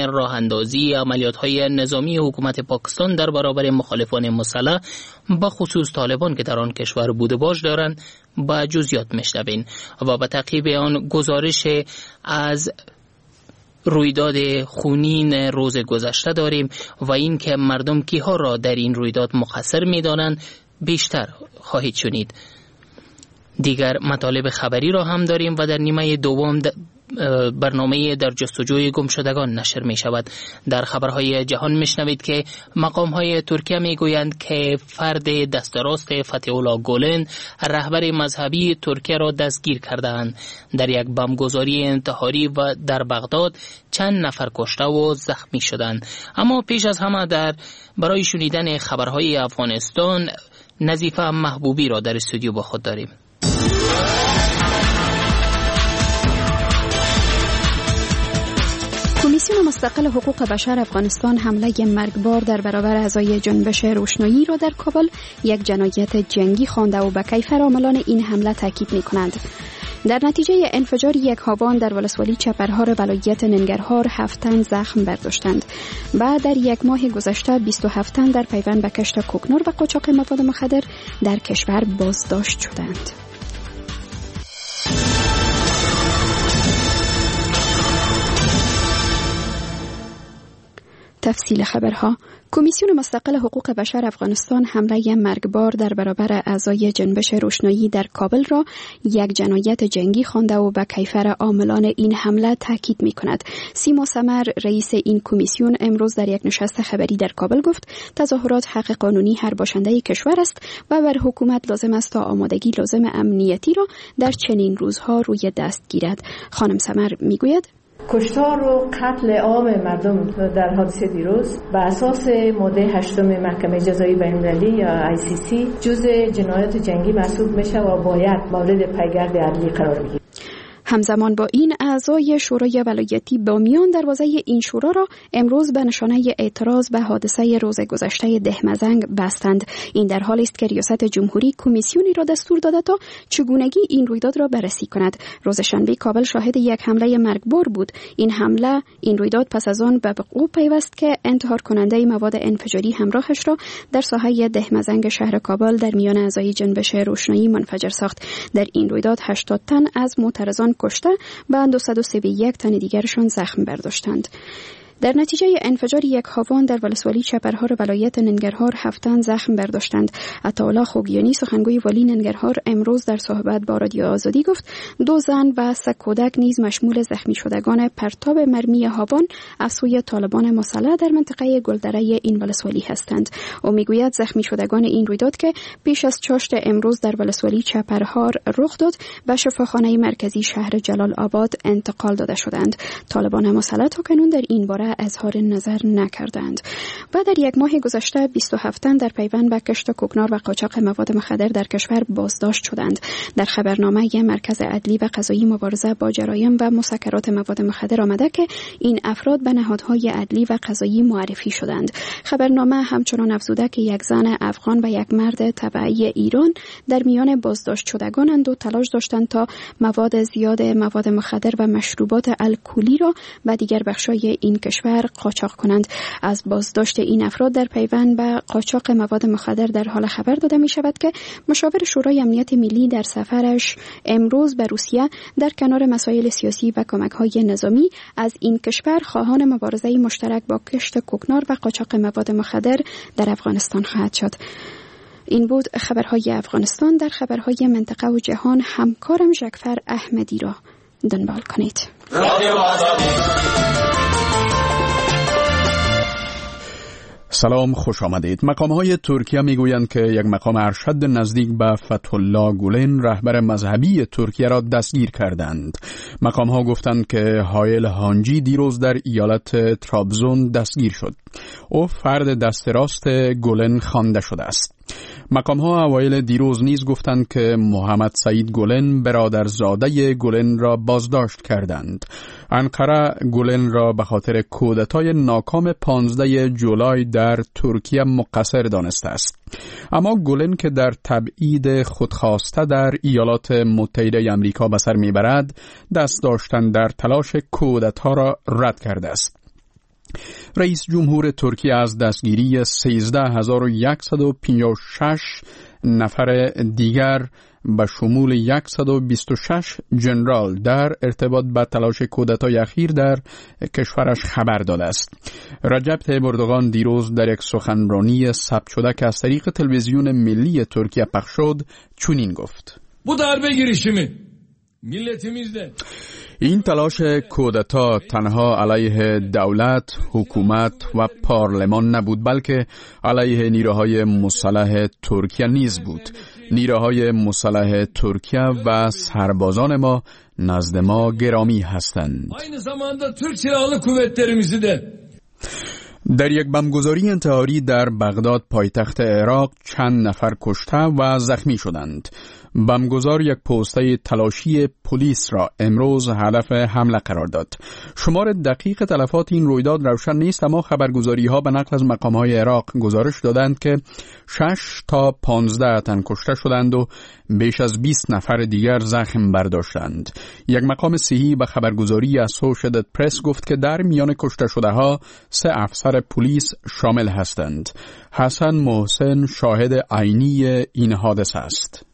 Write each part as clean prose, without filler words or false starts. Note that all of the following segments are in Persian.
راه اندازی عملیات‌های نظامی حکومت پاکستان در برابر مخالفان مسلح به خصوص طالبان که در آن کشور بود و باش دارند با جزئیات میشنوین و به تعقیب آن گزارش از رویداد خونین روز گذشته داریم و این که مردم کیها را در این رویداد مقصر می‌دانند بیشتر خواهید شنید. دیگر مطالب خبری را هم داریم و در نیمه دوم برنامه در جستجوی گمشدگان نشر می شود. در خبرهای جهان میشنوید که مقامهای ترکیه میگویند که فرد دست راست فتح الله گولن رهبر مذهبی ترکیه را دستگیر کردند. در یک بمبگذاری انتحاری و در بغداد چند نفر کشته و زخمی شدند. اما پیش از همه برای شنیدن خبرهای افغانستان نظیفه محبوبی را در استودیو با خود داریم. کمیسیون مستقل حقوق بشر افغانستان حمله مرگبار در برابر اعضای جنبش روشنایی را در کابل یک جنایت جنگی خوانده و به کیفر عاملان این حمله تاکید می‌کنند. در نتیجه انفجار یک هاوان در ولسوالی چپرهار ولایت ننگرهار 7 تن زخم برداشتند. بعد در یک ماه گذشته 27 تن در پیوند به کشت کوکنار و قاچاق مواد مخدر در کشور بازداشت شدند. تفصیل خبرها. کمیسیون مستقل حقوق بشر افغانستان حمله مرگبار در برابر اعضای جنبش روشنایی در کابل را یک جنایت جنگی خوانده و به کیفر عاملان این حمله تاکید می‌کند. سیما سمر رئیس این کمیسیون امروز در یک نشست خبری در کابل گفت تظاهرات حق قانونی هر باشنده کشور است و بر حکومت لازم است تا آمادگی لازم امنیتی را در چنین روزها روی دست گیرد. خانم سمر میگوید کشتار و قتل عام مردم در حادثه دیروز به اساس ماده 8 محکمه جزایی بین‌المللی یا ICC جزء جنایت جنگی محسوب میشه و باید مورد پیگرد عدلی قرار بگیرد. همزمان با این اعضای شورای ولایتی بامیان دروازه این شورا را امروز به نشانه اعتراض به حادثه روز گذشته دهمزنگ بستند. این در حالی است که ریاست جمهوری کمیسیونی را دستور داده تا چگونگی این رویداد را بررسی کند. روز شنبه کابل شاهد یک حمله مرگبار بود. این رویداد پس از آن به وقوع پیوست که انتحار کننده مواد انفجاری همراهش را در ساحه دهمزنگ شهر کابل در میان اعضای جنبش روشنایی منفجر ساخت. در این رویداد 80 تن از معترضان کشته و 231 تن دیگرشان زخم برداشتند. در نتیجه انفجار یک هاوان در ولسوالی چپرهار ولایت ننگرهار 7 تن زخم برداشتند. عطاالله خوگیانی سخنگوی والی ننگرهار امروز در صحبت با رادیو آزادی گفت 2 زن و 3 کودک نیز مشمول زخمی شدگان پرتاب مرمی هاوان از سوی طالبان مسلح در منطقه گلدره این ولسوالی هستند. او میگوید زخمی شدگان این رویداد که پیش از چاشت امروز در ولسوالی چپرهار رخ داد به شفاخانه مرکزی شهر جلال آباد انتقال داده شدند. طالبان مسلح تاکنون در این باره اظهار نظر نکردند. و در یک ماه گذشته 27 تن در پیوند به کشت کوکنار و قاچاق مواد مخدر در کشور بازداشت شدند. در خبرنامه مرکز عدلی و قضایی مبارزه با جرایم و مسکرات مواد مخدر آمده که این افراد به نهادهای عدلی و قضایی معرفی شدند. خبرنامه همچنان افزوده که یک زن افغان و یک مرد تبعی ایران در میان بازداشت شدگانند و تلاش داشتند تا مواد زیاد مواد مخدر و مشروبات الکلی را به دیگر بخش‌های این کشور قاچاق کنند. از بازداشت این افراد در پیوند به قاچاق مواد مخدر در حال خبر داده می شود که مشاور شورای امنیت ملی در سفرش امروز به روسیه در کنار مسائل سیاسی و کمک‌های نظامی از این کشور خواهان مبارزه مشترک با کشت کوکنار و قاچاق مواد مخدر در افغانستان خواهد شد. این بود خبرهای افغانستان. در خبرهای منطقه و جهان همکارم ژکفر احمدی را دنبال کنید. سلام، خوش آمدید. مقام‌های ترکیه میگویند که یک مقام ارشد نزدیک به فتح الله گولن رهبر مذهبی ترکیه را دستگیر کردند. مقام‌ها گفتند که هایل هانجی دیروز در ایالت ترابزون دستگیر شد. او فرد دست راست گولن خوانده شده است. مقام‌ها اوایل دیروز نیز گفتند که محمد سعید گولن برادرزاده گولن را بازداشت کردند. انقره گولن را به خاطر کودتای ناکام 15 جولای در ترکیه مقصر دانسته است. اما گولن که در تبعید خودخواسته در ایالات متحده آمریکا به سر میبرد، دست داشتن در تلاش کودتا را رد کرده است. رئیس جمهور ترکیه از دستگیری 13156 نفر دیگر به شمول 126 جنرال در ارتباط با تلاش کودتای اخیر در کشورش خبر داده است. رجب طیب اردوغان دیروز در یک سخنرانی ثبت شده که از طریق تلویزیون ملی ترکیه پخش شد چنین گفت: Bu darbe girişimi milletimizde این تلاش کودتا تنها علیه دولت، حکومت و پارلمان نبود، بلکه علیه نیروهای مسلح ترکیه نیز بود. نیروهای مسلح ترکیه و سربازان ما نزد ما گرامی هستند. aynı zamanda Türk Silahlı Kuvvetlerimizi de در یک بمبگذاری انتحاری در بغداد پایتخت عراق چند نفر کشته و زخمی شدند. بمبگذار یک پوسته تلاشی پلیس را امروز هدف حمله قرار داد. شمار دقیق تلفات این رویداد روشن نیست، اما خبرگزاری ها به نقل از مقام های عراق گزارش دادند که 6 تا 15 تن کشته شدند و بیش از 20 نفر دیگر زخم برداشتند. یک مقام صحی به خبرگزاری اسوشییتد پرس گفت که در میان کشته شده ها 3 افسر پلیس شامل هستند. حسن محسن شاهد عینی این حادثه است.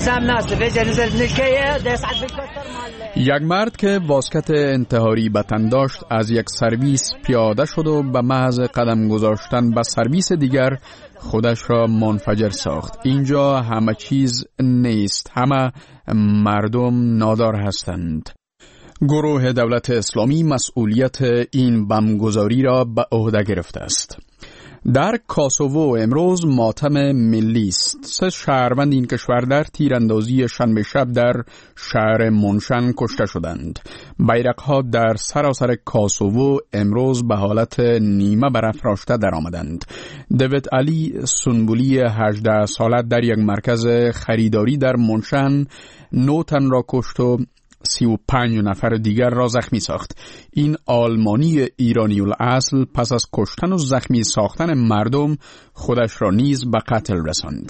یک مرد که واسکت انتحاری به تن داشت از یک سرویس پیاده شد و به محض قدم گذاشتن به سرویس دیگر خودش را منفجر ساخت. اینجا همه چیز نیست، همه مردم نادار هستند. گروه دولت اسلامی مسئولیت این بمبگذاری را به عهده گرفته است. در کاسوو امروز ماتم ملی است. 3 شهروند این کشور در تیراندازی شنبه شب در شهر منشن کشته شدند. بیرق‌ها در سراسر کاسوو امروز به حالت نیمه برافراشته درآمدند. دیوید علی سنبولی 18 ساله در یک مرکز خریداری در منشن 9 تن را کشت و 35 نفر دیگر را زخمی ساخت. این آلمانی ایرانی الاصل پس از کشتن و زخمی ساختن مردم خودش را نیز به قتل رساند.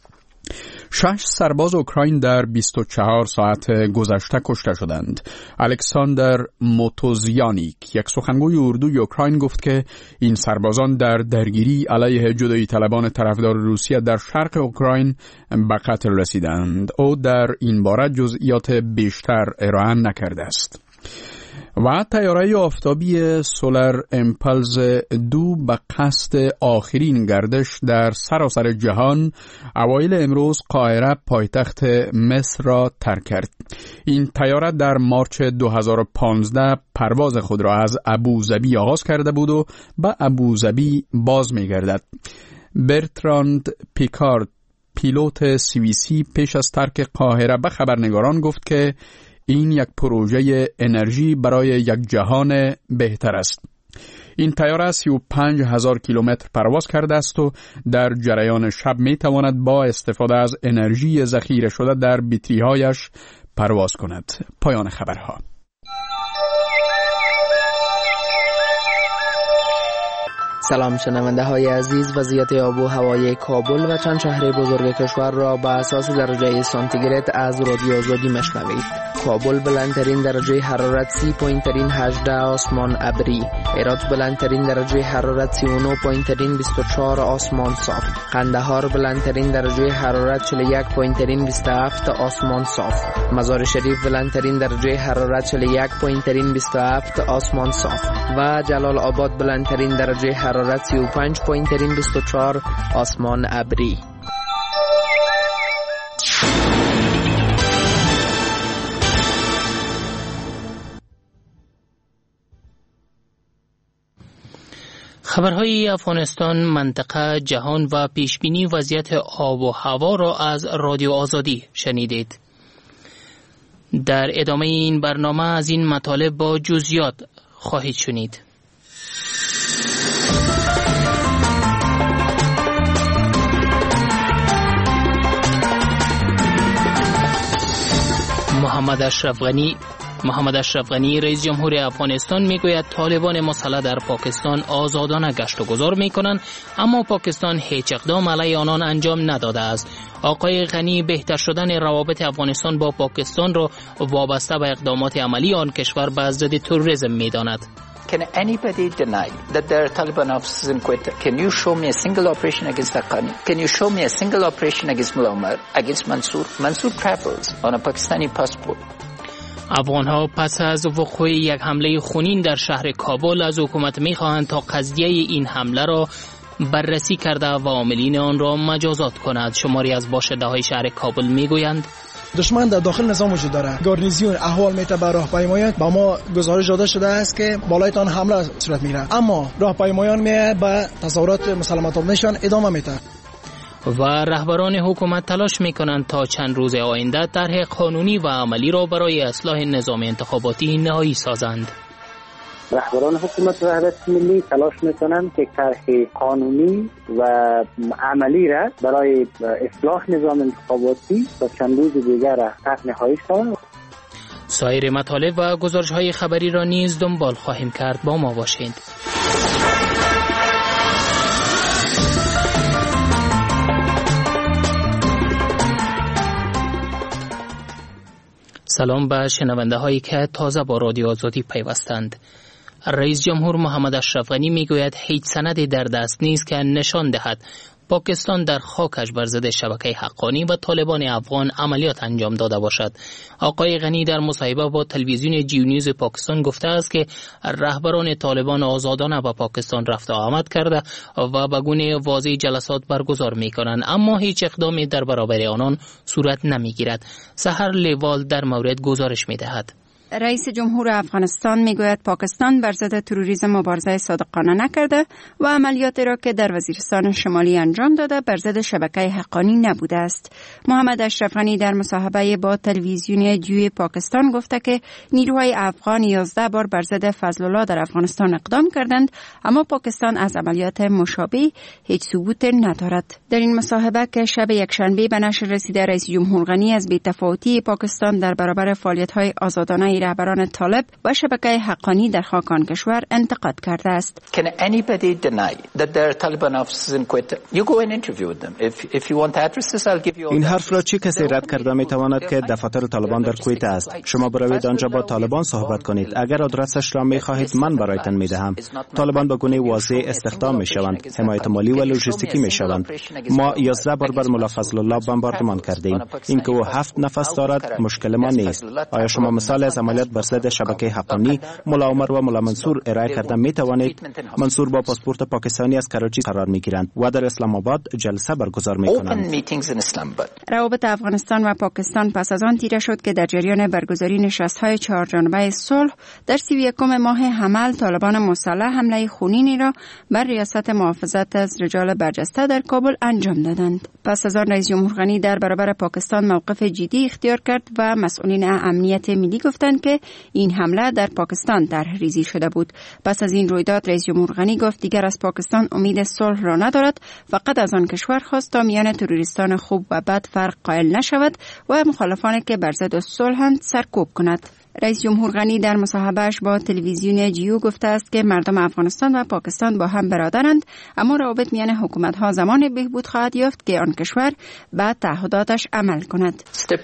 6 سرباز اوکراین در 24 ساعت گذشته کشته شدند. الکساندر موتوزیانیک، یک سخنگوی اردوی اوکراین، گفت که این سربازان در درگیری علیه جدایی طلبان طرفدار روسیه در شرق اوکراین به قتل رسیدند. او در این باره جزئیات بیشتر ارائه نکرده است. و طیاره آفتابی سولار امپلز 2 به قصد آخرین گردش در سراسر جهان اوایل امروز قاهره پایتخت مصر را ترک کرد. این طیاره در مارچ 2015 پرواز خود را از ابوظبی آغاز کرده بود و به ابوظبی باز می‌گردد. برتراند پیکارد، پیلوت سوئیسی، پیش از ترک قاهره به خبرنگاران گفت که این یک پروژه انرژی برای یک جهان بهتر است. این طیاره 35,000 کیلومتر پرواز کرده است و در جریان شب می تواند با استفاده از انرژی ذخیره شده در بطری‌هایش پرواز کند. پایان خبرها. سلام شنونده های عزیز، وضعیت آب و هوای کابل و چند شهر بزرگ کشور را به اساس درجه سانتیگراد از رادیو آزادی مشنوید. کابل بلندترین درجه حرارت 30.18 آسمان ابری، هرات بلندترین درجه حرارت 39.24 آسمان صاف، قندهار بلندترین درجه حرارت 41.27 آسمان صاف، مزار شریف بلندترین درجه حرارت 41.27 آسمان صاف و جلال آباد بلندترین درجه حرارت 35.24 آسمان ابری. خبرهای افغانستان، منطقه، جهان و پیشبینی وضعیت آب و هوا را از رادیو آزادی شنیدید. در ادامه این برنامه از این مطالب با جزئیات خواهید شنید. محمد اشرف غنی رئیس جمهور افغانستان میگوید طالبان مسلح در پاکستان آزادانه گشت و گذار میکنند، اما پاکستان هیچ اقدام علیه آنان انجام نداده است. آقای غنی بهتر شدن روابط افغانستان با پاکستان را وابسته به اقدامات عملی آن کشور به ضد تروریسم میداند. Can anybody deny that there are Taliban officers in Quetta? Can you show me a single operation against Haqqani? Can you show me a single operation against Mullah Omar, against Mansour? Mansour travels on a Pakistani passport. افغان‌ها پس از وقوع یک حمله خونین در شهر کابل از حکومت می‌خواهند تا قضیه این حمله را بررسی کرده و عاملین آن را مجازات کند. شماری از باشنده‌های شهر کابل می‌گویند دشمن در داخل نظام وجود داره. گارنیزیون احوال میته به راهپیمایان، با ما گزارش داده شده است که بالایتان حمله صورت میگیره، اما راهپیمایان به تصورات مسالمت‌آمیزشان ادامه میده. و رهبران حکومت تلاش میکنند تا چند روز آینده طرح قانونی و عملی را برای اصلاح نظام انتخاباتی نهایی سازند. رهبران حکومت و حرکت ملی تلاش میکنند که طرح قانونی و عملی را برای اصلاح نظام انتخاباتی تا چند روز دیگر طرح نهایی سازند. سایر مطالب و گزارش‌های خبری را نیز دنبال خواهیم کرد. با ما باشید. سلام به شنونده هایی که تازه با رادیو آزادی پیوستند. رئیس جمهور محمد اشرف غنی میگوید هیچ سندی در دست نیست که نشان دهد پاکستان در خاکش بر ضد شبکه حقانی و طالبان افغان عملیات انجام داده باشد. آقای غنی در مصاحبه با تلویزیون جیو نیوز پاکستان گفته است که رهبران طالبان آزادانه به پاکستان رفت و آمد کرده و به گونه واضح جلسات برگزار می‌کنند، اما هیچ اقدامی در برابر آنان صورت نمی‌گیرد. سحر لیوال در مورد گزارش می‌دهد. رئیس جمهور افغانستان میگوید پاکستان بر ضد تروریسم مبارزه صادقانه نکرده و عملیاتی را که در وزیرستان شمالی انجام داده بر ضد شبکه حقانی نبوده است. محمد اشرف غنی در مصاحبه با تلویزیون جیو پاکستان گفته که نیروهای افغان 11 بار بر ضد فضلالله در افغانستان اقدام کردند، اما پاکستان از عملیات مشابه هیچ ثبوت ندارد. در این مصاحبه که شب یکشنبه به نشر رسیده، رئیس جمهور غنی از بی‌تفاوتی پاکستان در برابر فعالیت‌های آزادانه رهبران طالب و شبکه حقانی در خاک آن کشور انتقاد کرده است. Can anybody deny that there are Taliban officers in Quetta? You go and interview them. If you want addresses, I'll give you. این حرف را چه کسی رد کرده میتواند که دفتر طالبان در کویت است؟ شما بروید آنجا با طالبان صحبت کنید. اگر آدرسش را میخواهید من برایتان میدهم. طالبان به گونه واضح استخدام میشوند، حمایت مالی و لوجستیکی میشوند. ما 11 بار بر ملا فضل الله بمباردمان کردیم. اینکه او 7 نفس دارد مشکل ما نیست. آیا شما مثال از عملیات بر ضد شبکه حقانی ملا عمر و ملا منصور ارائه کرده می توانید؟ منصور با پاسپورت پاکستانی از کراچی قرار می گیرند و در اسلام آباد جلسه برگزار می کنند. روابط افغانستان و پاکستان پس از آن تیره شد که در جریان برگزاری نشست‌های 4 جانبه صلح در 31 ماه حمل طالبان مسلح حمله خونینی را بر ریاست محافظت از رجال برجسته در کابل انجام دادند. پس از آن رئیس جمهور غنی در برابر پاکستان موقف جدی اختیار کرد و مسئولین امنیت ملی گفتند که این حمله در پاکستان طرح‌ریزی شده بود. پس از این رویداد رئیس جمهور غنی گفت دیگر از پاکستان امید صلح را ندارد، فقط از آن کشور خواست تا میان تروریستان خوب و بد فرق قائل نشود و مخالفانی که بر ضد صلح‌اند سرکوب کند. رئیس جمهور غنی در مصاحبهش با تلویزیون جیو گفته است که مردم افغانستان و پاکستان با هم برادرند، اما روابط میان حکومت‌ها زمان بهبود خواهد یافت که آن کشور به تعهداتش عمل کند.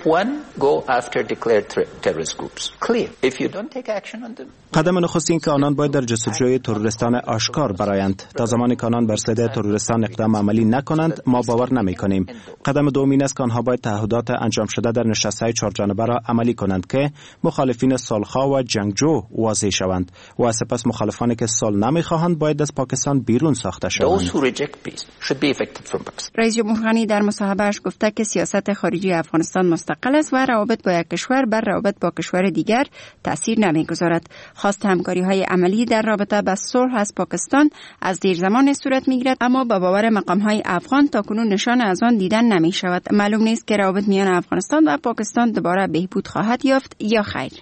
قدم نخست این که آنان باید در جستجوی تروریستان آشکار برایند. تا زمانی که آنان بر ضد تروریستان اقدام عملی نکنند ما باور نمی‌کنیم. قدم دوم این است که آنها باید تعهدات انجام شده در نشست‌های 4 جانبه را عملی کنند که مخالفین صلح و جنگجو واضح شوند و سپس مخالفانی که صلح نمی‌خواهند باید از پاکستان بیرون ساخته شوند. رئیس جمهور غنی در مصاحبهش گفته که سیاست خارجی افغانستان مستقل است و روابط با یک کشور بر روابط با کشور دیگر تاثیر نمی‌گذارد. خواست همکاری‌های عملی در رابطه با صلح از پاکستان از دیر زمان صورت می‌گیرد، اما با باور مقام‌های افغان تاکنون نشان از آن دیدن نمی‌شود. معلوم نیست که روابط میان افغانستان و پاکستان دوباره بهبود خواهد یافت یا خیر.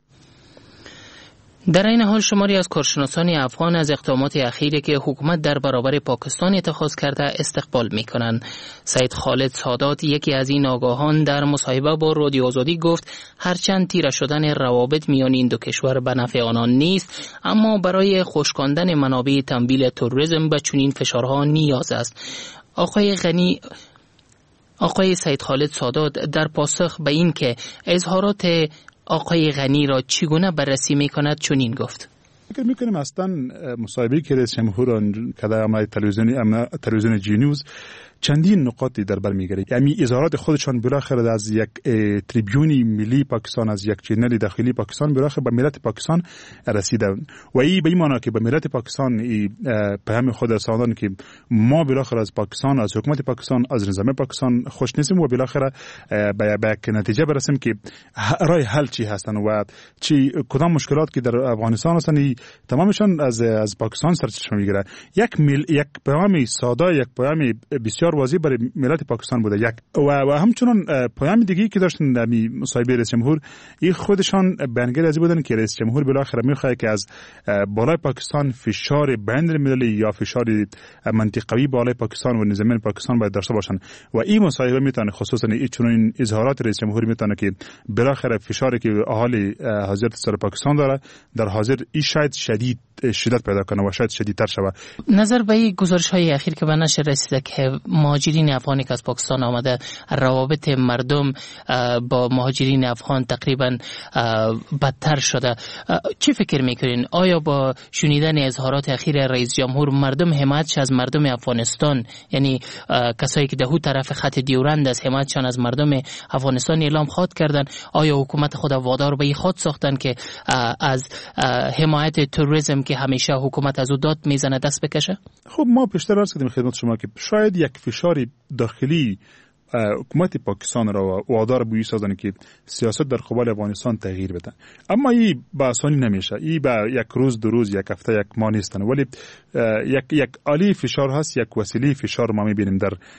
در این حال شماری از کارشناسان افغان از اقدامات اخیری که حکومت در برابر پاکستان اتخاذ کرده استقبال می‌کنند. سید خالد سادات یکی از این آگاهان در مصاحبه با رادیو آزادی گفت هرچند تیره شدن روابط میان این دو کشور به نفع آنان نیست، اما برای خشکاندن منابع تمویل تروریسم به چنین فشارها نیاز است. آقای سید خالد سادات در پاسخ به این که اظهارات آقای غنی را چگونه بررسی می‌کند چنین گفت: فکر میکنیم اصلا مصاحبه‌ای که رئیس جمهور کردن عمل تلویزیون جی نیوز چندین نقاطی در بر میگیره. یعنی اظهارات خودشان بالاخره از یک تریبیونی ملی پاکستان، از یک چینل داخلی پاکستان بالاخره به ملت پاکستان رسیده و این به این معنی که به ملت پاکستان پیام خود رساندن که ما بالاخره از پاکستان، از حکومت پاکستان، از نظام پاکستان خوش نیستیم و بالاخره به نتیجه برسیم که راه حل چی هستن و چی کدام مشکلات که در افغانستان هستن تمامشان از پاکستان سرچشمه میگیره. یک پیام ساده، یک پیام بسیار واضح برای ملت پاکستان بوده. و همچنان پیام دیگه که داشتن در مصاحبه رئیس جمهور، این خودشان بیانگر از بودن که رئیس جمهور بالاخره میخواد که از بالای پاکستان فشار بین المللی یا فشار منطقوی بالای پاکستان و نظام پاکستان باید داشته باشن و این مصاحبه میتونه خصوصا این اظهارات رئیس جمهور میتونه که بالاخره فشاری که اهالی حضرت سر پاکستان داره در حاضر این شاید شدت پیدا کنه و شاید شدیدتر شود. نظر به این گزارش‌های اخیر که به نشر رسیده که مهاجرین افغانی که از پاکستان آمده روابط مردم با مهاجرین افغان تقریبا بدتر شده، چی فکر میکنین؟ آیا با شنیدن اظهارات اخیر رئیس جمهور مردم حمایتش از مردم افغانستان، یعنی کسایی که دهو طرف خط دیورند از حمایتشان از مردم افغانستان اعلام خواهد کردن، آیا حکومت خود وادار به این خود ساختن که از حمایت تروریسم که همیشه حکومت از او داد میزنه دست بکشه؟ خب ما پیشتر عرض کردیم خدمت شما که شاید یک فشار داخلی حکومت پاکستان را وادار به سازن که سیاست در قبال افغانستان تغییر بده، اما این به آسانی نمیشه. این به یک روز، دو روز، یک هفته، یک ماه نیستن، ولی یک آلی فشار هست، یک وسیله فشار ما میبینیم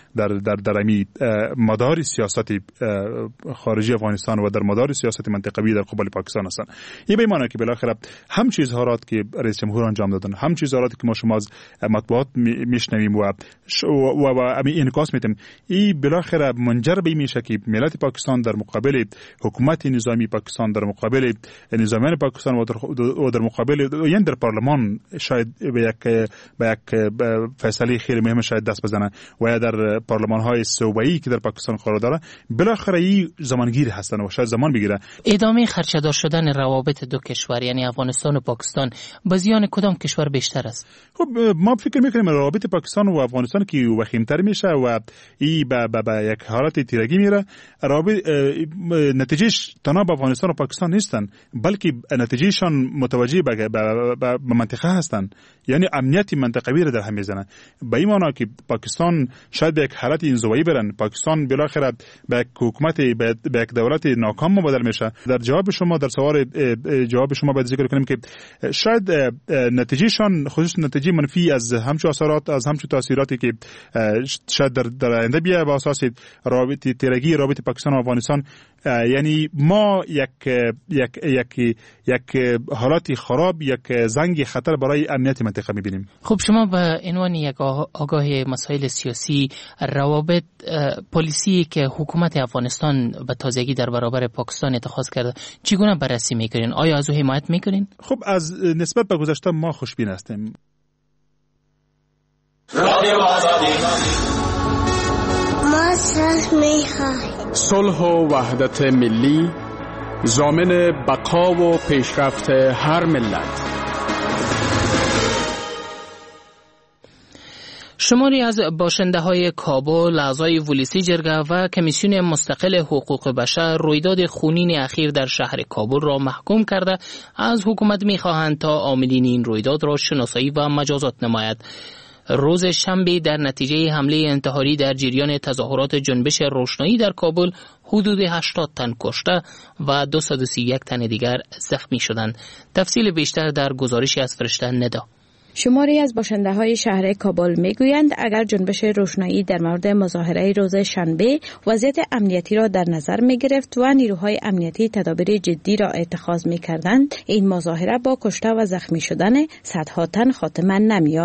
در امی مدار سیاست خارجی افغانستان و در مدار سیاست منطقوی در قبال پاکستان هستن. این به معنی که بالاخره هم چیز اظهارات که رئیس جمهور انجام دادن، هم چیز اظهاراتی که ما از مطبوعات میشنویم و امی انعکاس میدیم، این بالاخره منجر به میشه که ملت پاکستان در مقابل حکومت نظامی پاکستان، در مقابل نظامیان پاکستان و در مقابل یعنی در پارلمان شاید به یک فیصله خیلی مهم شاید دست بزنه و یا در پارلمان های صوبایی که در پاکستان قرار داره، بالاخره این زمانگیر هستن و شاید زمان بگیره. ادامه خرچه‌دار شدن روابط دو کشور یعنی افغانستان و پاکستان به زیان کدام کشور بیشتر است؟ خب ما فکر میکنیم روابط پاکستان و افغانستان که وخیم‌تر میشه و این به یک حالت تیرگی میره. نتیجهش تنها به افغانستان و پاکستان نیستن، بلکه نتیجهشان متوجه به منطقه هستن، یعنی امنیت منطقوی را در هم میزنن. به این معنی که پاکستان شاید به یک حالت انزوایی برن، پاکستان بالاخره به یک حکومت، به یک دولت ناکام مبادل میشه. در جواب شما، در سوال جواب شما باید ذکر کنیم که شاید نتیجهشان خصوصا نتیجه منفی از همچو اثرات، از همچو تاثیراتی که شاید در آینده بیاد به اساس رابطه تیرگی رابطه پاکستان و افغانستان، یعنی ما یک حالتی خراب، یک زنگ خطر برای امنیت منطقه میبینیم. خب شما به عنوان یک آگاه مسائل سیاسی، روابط پلیسی که حکومت افغانستان به تازگی در برابر پاکستان اتخاذ کرده چگونه بررسی میکنین؟ آیا از او حمایت میکنین؟ خب از نسبت به گذشته ما خوشبین هستیم. ما صلح می‌خواهیم. صلح و وحدت ملی ضامن بقا و پیشرفت هر ملت. شماری از باشنده‌های کابل، اعضای ولسی جرگه و کمیسیون مستقل حقوق بشر رویداد خونین اخیر در شهر کابل را محکوم کرده از حکومت می‌خواهند تا عاملین این رویداد را شناسایی و مجازات نماید. روز شنبه در نتیجه حمله انتحاری در جریان تظاهرات جنبش روشنایی در کابل حدود 80 تن کشته و 231 تن دیگر زخمی شدند. تفصیل بیشتر در گزارشی از فرشته ندا. شماری از باشنده‌های شهر کابل میگویند اگر جنبش روشنایی در مورد مظاهره روز شنبه وضعیت امنیتی را در نظر می‌گرفت و نیروهای امنیتی تدابیر جدی را اتخاذ می‌کردند، این مظاهره با کشته و زخمی شدن صدها تن خاتمه نمی‌یافت.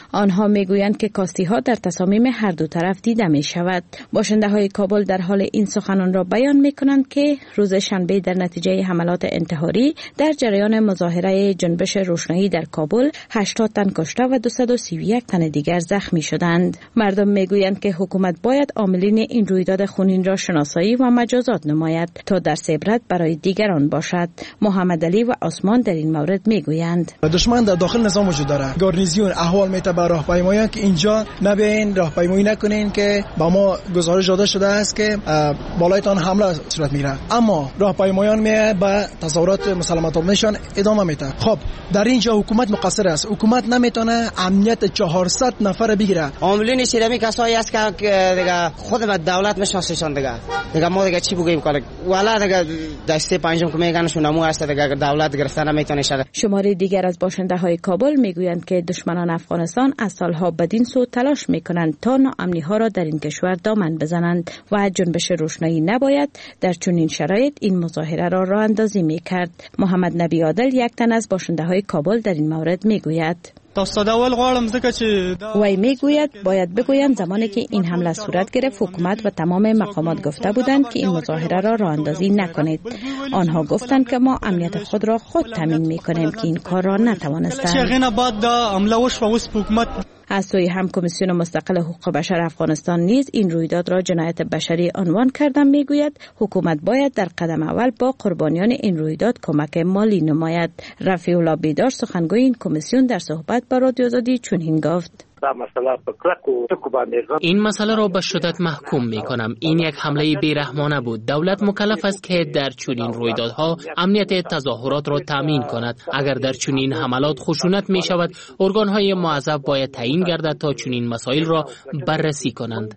آنها میگویند که کاستی‌ها در تصامیم هر دو طرف دیده می شود. باشنده‌های کابل در حال این سخنان را بیان می‌کنند که روز شنبه در نتیجه حملات انتحاری در جریان مظاهره جنبش روشنایی در کابل 80 تن کشته و 231 تن دیگر زخمی شدند. مردم میگویند که حکومت باید عاملین این رویداد خونین را شناسایی و مجازات نماید تا درس عبرت برای دیگران باشد. محمد علی و عثمان در این مورد میگویند دشمن در داخل نظام وجود داره. گارنیزیون احوال میته به راهپیمایان که اینجا نبین راهپیمایی نکنین که با ما گزارش داده شده است که بالایتان حمله صورت میگیره، اما راهپیمایان می به تظاهرات مسالمت آمیزشان ادامه میده. خب در اینجا حکومت مقصر است. حکومت نمیتونه امنیت 400 نفر بگیره. عاملین اسلامی کسایی است که دیگه خود به دولت میشناسن دیگه ما دیگه چی بگیم کار والا دیگه دسته پنجم که میگن شونمو است دیگه دولت گرفتن نمیتونه شده. شماره دیگر از باشنده‌های کابل میگویند که دشمنان افغانستان از سالها بدین سو تلاش میکنند تا ناامنی‌ها را در این کشور دامن بزنند و جنبش روشنایی نباید در چنین شرایط این مظاهره را راه اندازی میکرد. محمد نبی عادل یک تن از باشنده‌های کابل در این مورد میگوید وی میگوید باید بگویم زمانی که این حمله صورت گرفت حکومت و تمام مقامات گفته بودند که این مظاهره را راه اندازی نکنید. آنها گفتند که ما امنیت خود را خود تامین میکنیم که این کار را نتوانستند. از سوی هم کمیسیون مستقل حقوق بشر افغانستان نیز این رویداد را جنایت بشری عنوان کرده میگوید حکومت باید در قدم اول با قربانیان این رویداد کمک مالی نماید. رفیع الله بیدار سخنگوی این کمیسیون در صحبت با رادیو آزادی چنین گفت این مسئله را به شدت محکوم می کنم. این یک حمله بیرحمانه بود. دولت مکلف است که در چنین رویدادها امنیت تظاهرات را تامین کند. اگر در چنین حملات خشونت می شود، ارگان‌های معذب باید تعیین گردد تا چنین مسائل را بررسی کنند.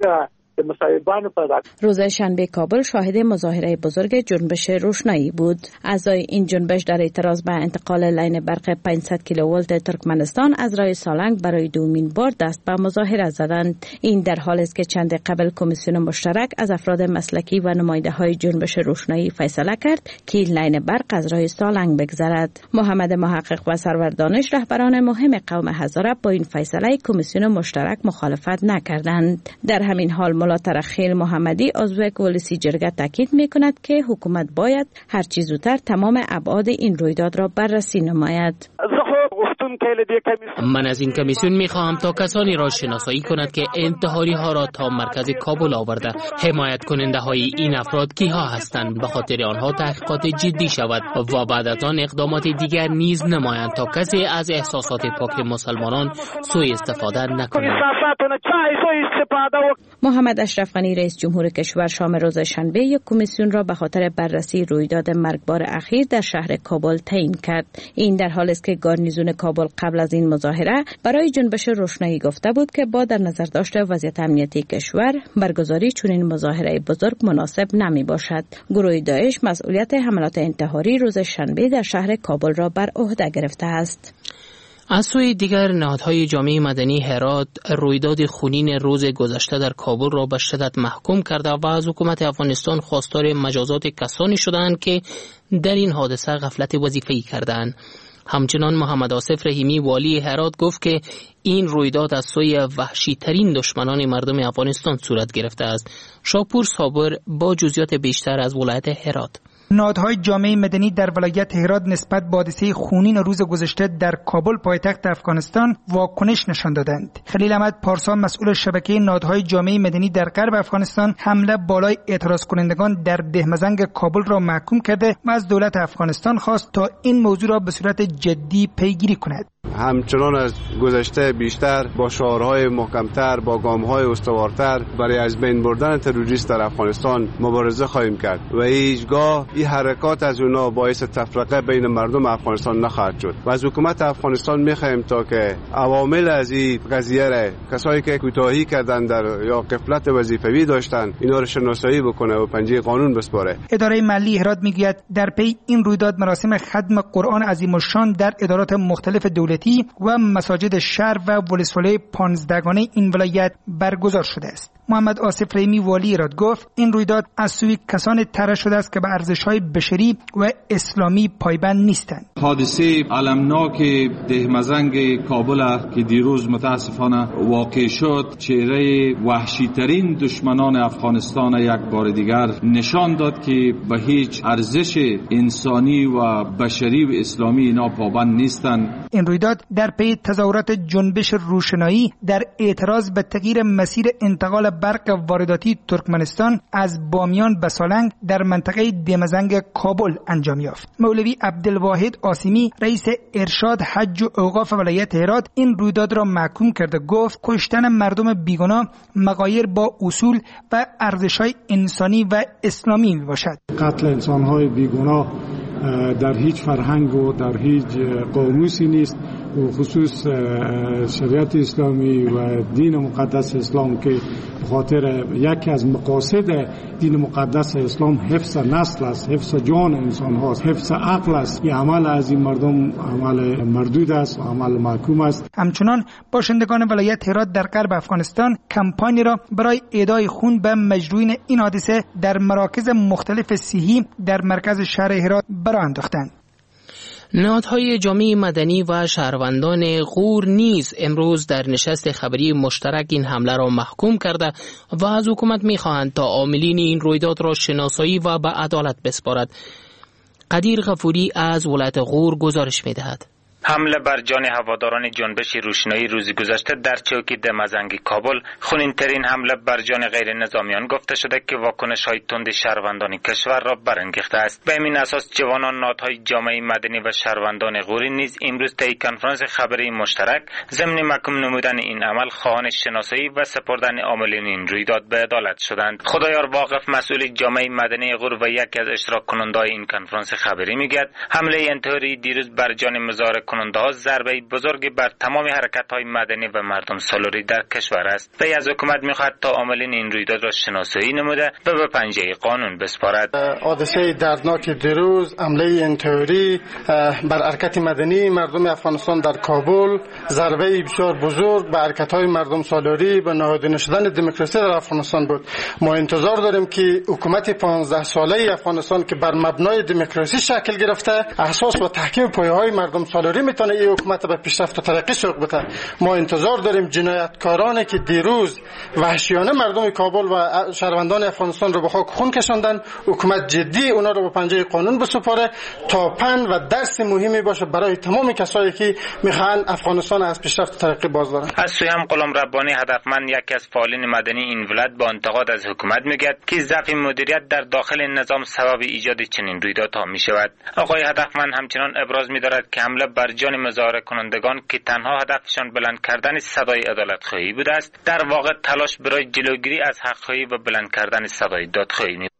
روز شنبه کابل شاهد مظاهره بزرگ جنبش روشنایی بود. اعضای این جنبش در اعتراض به انتقال لاین برق 500 کیلوولت ترکمنستان از راه سالنگ برای دومین بار دست به مظاهره زدند. این در حالی است که چند قبل کمیسیون مشترک از افراد مسلکی و نماینده‌های جنبش روشنایی فیصله کرد که این لاین برق از راه سالنگ بگذرد. محمد محقق و سرور دانش رهبران مهم قوم هزاره با این فیصله کمیسیون مشترک مخالفت نکردند. در همین حال ملا ترخیل محمدی عضو کوالیسی جرگه تاکید می‌کند که حکومت باید هر چه زودتر تمام ابعاد این رویداد را بررسی نماید. من از این کمیسیون می‌خواهم تا کسانی را شناسایی کند که انتحاری ها را تا مرکز کابل آورده. حمایت کننده های این افراد کیها هستند؟ به خاطر آنها تحقیقات جدی شود و بعد از آن اقدامات دیگر نیز نمایند تا کسی از احساسات پاک مسلمانان سوء استفاده نکند. محمد اشرف غنی رئیس جمهور کشور شام روز شنبه یک کمیسیون را به خاطر بررسی رویداد مرگبار اخیر در شهر کابل تعیین کرد. این در حالی است که گارنیزون کابل قبل از این مظاهره برای جنبش روشنایی گفته بود که با در نظر داشت وضعیت امنیتی کشور برگزاری چنین مظاهره بزرگ مناسب نمی باشد. گروه داعش مسئولیت حملات انتحاری روز شنبه در شهر کابل را بر عهده گرفته است. از سوی دیگر نهادهای جامعه مدنی هرات رویداد خونین روز گذشته در کابل را به شدت محکوم کرده و از حکومت افغانستان خواستار مجازات کسانی شدند که در این حادثه غفلت وظیفه‌ای کردند. همچنان محمد آصف رحیمی والی هرات گفت که این رویداد از سوی وحشی ترین دشمنان مردم افغانستان صورت گرفته است. شاپور صابر با جزئیات بیشتر از ولایت هرات. نهادهای جامعه مدنی در ولایت هرات نسبت به حادثه خونین روز گذشته در کابل پایتخت افغانستان واکنش نشان دادند. خلیل احمد پارسا مسئول شبکه نهادهای جامعه مدنی در غرب افغانستان حمله بالای اعتراض کنندگان در دهمزنگ کابل را محکوم کرده و از دولت افغانستان خواست تا این موضوع را به صورت جدی پیگیری کند. همچنان از گذشته بیشتر با شعارهای محکمتر، با گامهای استوارتر برای از بین بردن تروریست در افغانستان مبارزه خواهیم کرد و هیچگاه این حرکات از اونا باعث تفرقه بین مردم افغانستان نخواهد شد و از حکومت افغانستان میخواهیم تا که عوامل از این قضیه را کسایی که کوتاهی کردن در یا غفلت وظیفوی داشتن اینا رو شناسایی بکنه و پنجه قانون بسپاره. اداره ملی هرات میگوید در پی این رویداد مراسم ختم قرآن عظیم الشان در ادارات مختلف دولتی و مساجد شهر و ولسوالی 15 گانه این ولایت برگزار شده است. محمد آصف رحیمی والی ایراد گفت این رویداد از سوی کسان طرح شده است که به ارزش‌های بشری و اسلامی پایبند نیستند. حادثه المناک دهمزنگ کابل که دیروز متاسفانه واقع شد چهره وحشی‌ترین دشمنان افغانستان یک بار دیگر نشان داد که به هیچ ارزش انسانی و بشری و اسلامی اینا پابند نیستند. این رویداد در پی تظاهرات جنبش روشنایی در اعتراض به تغییر مسیر انتقال برق وارداتی ترکمنستان از بامیان به سالنگ در منطقه دهمزنگ کابل انجام یافت. مولوی عبدالواحد آسیمی رئیس ارشاد حج و اوقاف ولایت هرات این رویداد را محکوم کرده گفت کشتن مردم بیگناه مغایر با اصول و ارزش‌های انسانی و اسلامی میباشد. قتل انسان‌های بیگناه در هیچ فرهنگ و در هیچ قاموسی نیست و خصوص شریعت اسلامی و دین مقدس اسلام که خاطر یکی از مقاصد دین مقدس اسلام حفظ نسل است، حفظ جان انسان هاست، حفظ عقل است. این عمل از این مردم عمل مردود است و عمل محکوم است. همچنان باشندگان ولایت هرات در غرب افغانستان کمپانی را برای اهدای خون به مجروحین این حادثه در مراکز مختلف صحی در مرکز شهر هرات برآ انداختند. نهادهای جامعه مدنی و شهروندان غور نیز امروز در نشست خبری مشترک این حمله را محکوم کرده و از حکومت می‌خواهند تا عاملین این رویداد را شناسایی و به عدالت بسپارد. قدیر غفوری از ولایت غور گزارش می‌دهد. حمله بر جان هواداران جنبش روشنایی روز گذشته در چوکی دهمزنگ کابل خونین‌ترین حمله بر جان غیر نظامیان گفته شده که واکنش‌های تند شهروندان کشور را برانگیخته است. به همین اساس جوانان نهادهای جامعه مدنی و شهروندان غوری نیز امروز طی کنفرانس خبری مشترک ضمن محکوم نمودن این عمل خواهان شناسایی و سپردن عاملین این رویداد به عدالت شدند. خدایار واقف مسئول جامعه مدنی غور و یکی از اشتراک کننده‌های این کنفرانس خبری میگوید حمله انتحاری دیروز بر جان مظاهره کننده ها ضربه بزرگی بر تمام حرکت های مدنی و مردم سالاری در کشور است. وی از حکومت میخواهد تا عاملین این رویداد را شناسایی نموده و به پنجه قانون بسپارد. حادثه دردناک دیروز حمله انتحاری بر حرکت مدنی مردم افغانستان در کابل ضربه بسیار بزرگ به حرکت های مردم سالاری و نهادینه شدن دموکراسی در افغانستان بود. ما انتظار داریم که حکومت 15 ساله افغانستان که بر مبنای دموکراسی شکل گرفته اساس و تحکیم پایه‌های مردم سالاری میتونه این حکومت به پیشرفت و ترقی سوق بده. ما انتظار داریم جنایتکارانی که دیروز وحشیانه مردم کابل و شهروندان افغانستان رو به خاک خون کشاندن حکومت جدی اونا رو به پنجه قانون بسپاره تا پند و درس مهمی باشه برای تمام کسایی که میخوان افغانستان از پیشرفت و ترقی باز دارن. از سوی هم غلام ربانی هدفمند یکی از فعالین مدنی این ولایت با انتقاد از حکومت میگه که ضعف مدیریت در داخل نظام سبب ایجاد چنین رویدادها میشود. آقای هدفمند همچنان ابراز می‌دارد که حمله بر جان مظاهره کنندگان که تنها هدفشان بلند کردن صدای عدالت‌خواهی بوده است در واقع تلاش برای جلوگیری از حق‌خواهی و بلند کردن صدای دادخواهی می.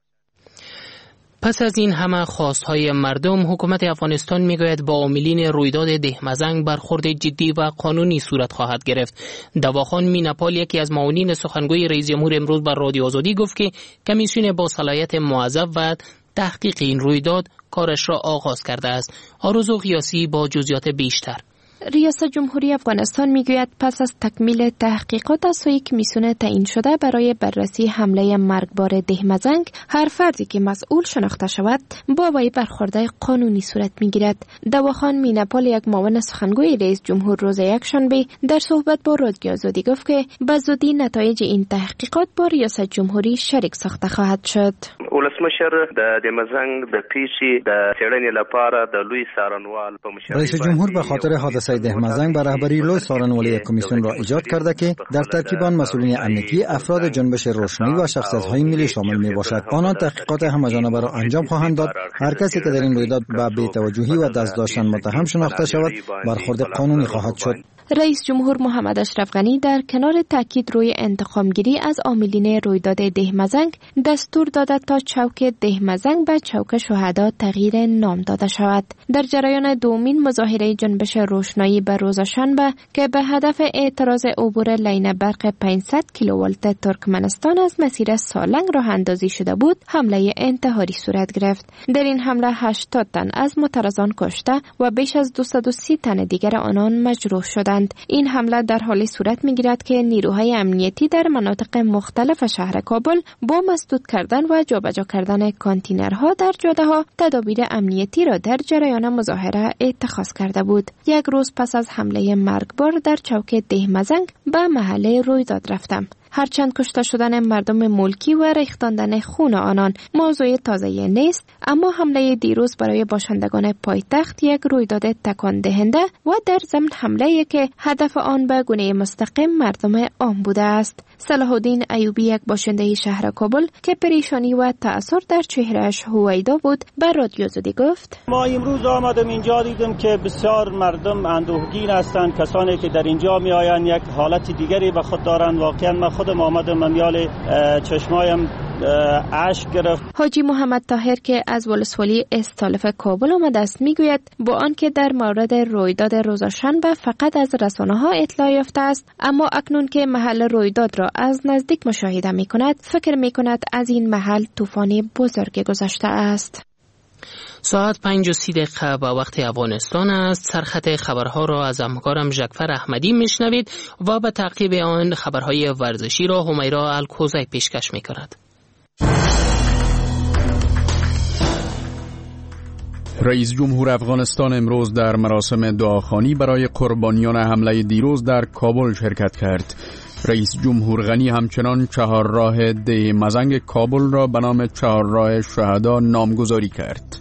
پس از این همه خواستهای مردم حکومت افغانستان میگوید با عاملین رویداد دهمزنگ برخورد جدی و قانونی صورت خواهد گرفت. دواخان میناپال یکی از معاونین سخنگوی رئیس جمهور امروز بر رادیو آزادی گفت که کمیسیون با صلاحیت موظف و تحقیق این رویداد کارش را آغاز کرده است. آرزو قیاسی با جزئیات بیشتر. ریاست جمهوری افغانستان میگوید پس از تکمیل تحقیقات از سوی کمیسیون تعیین شده برای بررسی حمله مرگبار دهمزنگ هر فردی که مسئول شناخته شود با وی برخورد قانونی صورت میگیرد. دواخان میناپال یک معاون سخنگوی رئیس جمهور روز یکشنبه در صحبت با رادیو آزادی گفت که به زودی نتایج این تحقیقات با ریاست جمهوری شریک ساخته خواهد شد. ولسمشر د دهمزنگ د پیشي د څېړنې لپاره د لوی څارنوال په مشرۍ رئیس جمهور به خاطر حادثه دهمزنگ به رهبری لوی څارنوالی کمیسیون را ایجاد کرده که در ترکیب آن مسئولین امنیتی، افراد جنبش روشنایی و شخصیت‌های ملی شامل میباشد. آنان تحقیقات همه‌جانبه را انجام خواهند داد. هر کسی که در این رویداد به بی‌توجهی و دست داشتن متهم شناخته شود برخورد قانونی خواهد شد. رئیس جمهور محمد اشرف غنی در کنار تاکید روی انتقامگیری از عاملین رویداد دهمزنگ دستور داده تا چوک دهمزنگ به چوک شهدا تغییر نام داده شود. در جریان دومین مظاهره جنبش روشنایی به روز شنبه که به هدف اعتراض عبور لین برق 500 کیلوولت ترکمنستان از مسیر سالنگ راه اندازی شده بود، حمله انتحاری صورت گرفت. در این حمله 80 تن از معترضان کشته و بیش از 230 تن دیگر آنان مجروح شدند. کردند. این حمله در حالی صورت می‌گیرد که نیروهای امنیتی در مناطق مختلف شهر کابل با مسدود کردن و جابجا کردن کانتینرها در جاده‌ها تدابیر امنیتی را در جریان مظاهره اتخاذ کرده بود. یک روز پس از حمله مرگبار در چوک دهمزنگ به محله رویداد رفتم. هرچند کشته شدن مردم ملکی و ریختاندن خون آنان موضوع تازه‌ای نیست، اما حمله دیروز برای باشندگان پایتخت یک رویداد تکان دهنده و در ضمن حمله‌ای که هدف آن به گونه مستقیم مردم عام بوده است. صلاح الدین ایوبی، یک باشنده شهر کابل که پریشانی و تأثیر در چهرهش هویدا بود، به رادیو زدی گفت: ما امروز آمدم اینجا دیدم که بسیار مردم اندوهگین هستند. کسانی که در اینجا می آیند یک حالت دیگری به خود دارند. واقعا من خودم آمدم، من یال چشمایم اشک گرفت. حاجی محمد طاهر که از ولسوالی استالف کابل آمده است میگوید با آنکه در مورد رویداد روز شنبه فقط از رسانه‌ها اطلاع یافته است، اما اکنون که محل رویداد را از نزدیک مشاهده می‌کند، فکر می‌کند از این محل طوفانی بزرگ گذشته است. ساعت 5:30 به وقت افغانستان است. سرخط خبرها را از همکارم جعفر احمدی میشنوید و به تعقیب آن خبرهای ورزشی را همیرا الکوزی پیشکش می‌کند. رئیس جمهور افغانستان امروز در مراسم دعاخوانی برای قربانیان حمله دیروز در کابل شرکت کرد. رئیس جمهور غنی همچنان چهارراه دهمزنگ کابل را به نام چهارراه شهدا نامگذاری کرد.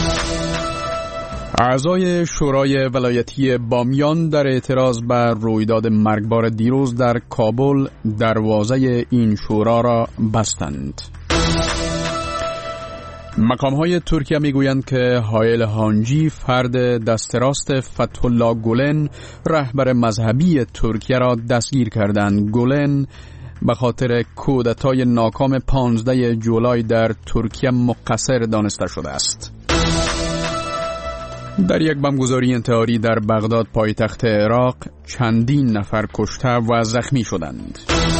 اعضای شورای ولایتی بامیان در اعتراض بر رویداد مرگبار دیروز در کابل دروازه این شورا را بستند. مقام‌های ترکیه میگویند که هایل هانجی، فرد دست راست فتح الله گولن، رهبر مذهبی ترکیه را دستگیر کردند. گولن به خاطر کودتای ناکام 15 جولای در ترکیه مقصر دانسته شده است. در یک بمبگذاری انتحاری در بغداد پایتخت عراق چندین نفر کشته و زخمی شدند.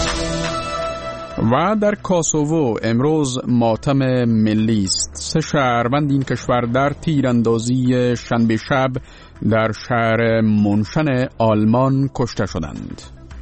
و در کاسوو امروز ماتم ملی است. 3 شهروند این کشور در تیراندازی شنبه شب در شهر منشن آلمان کشته شدند.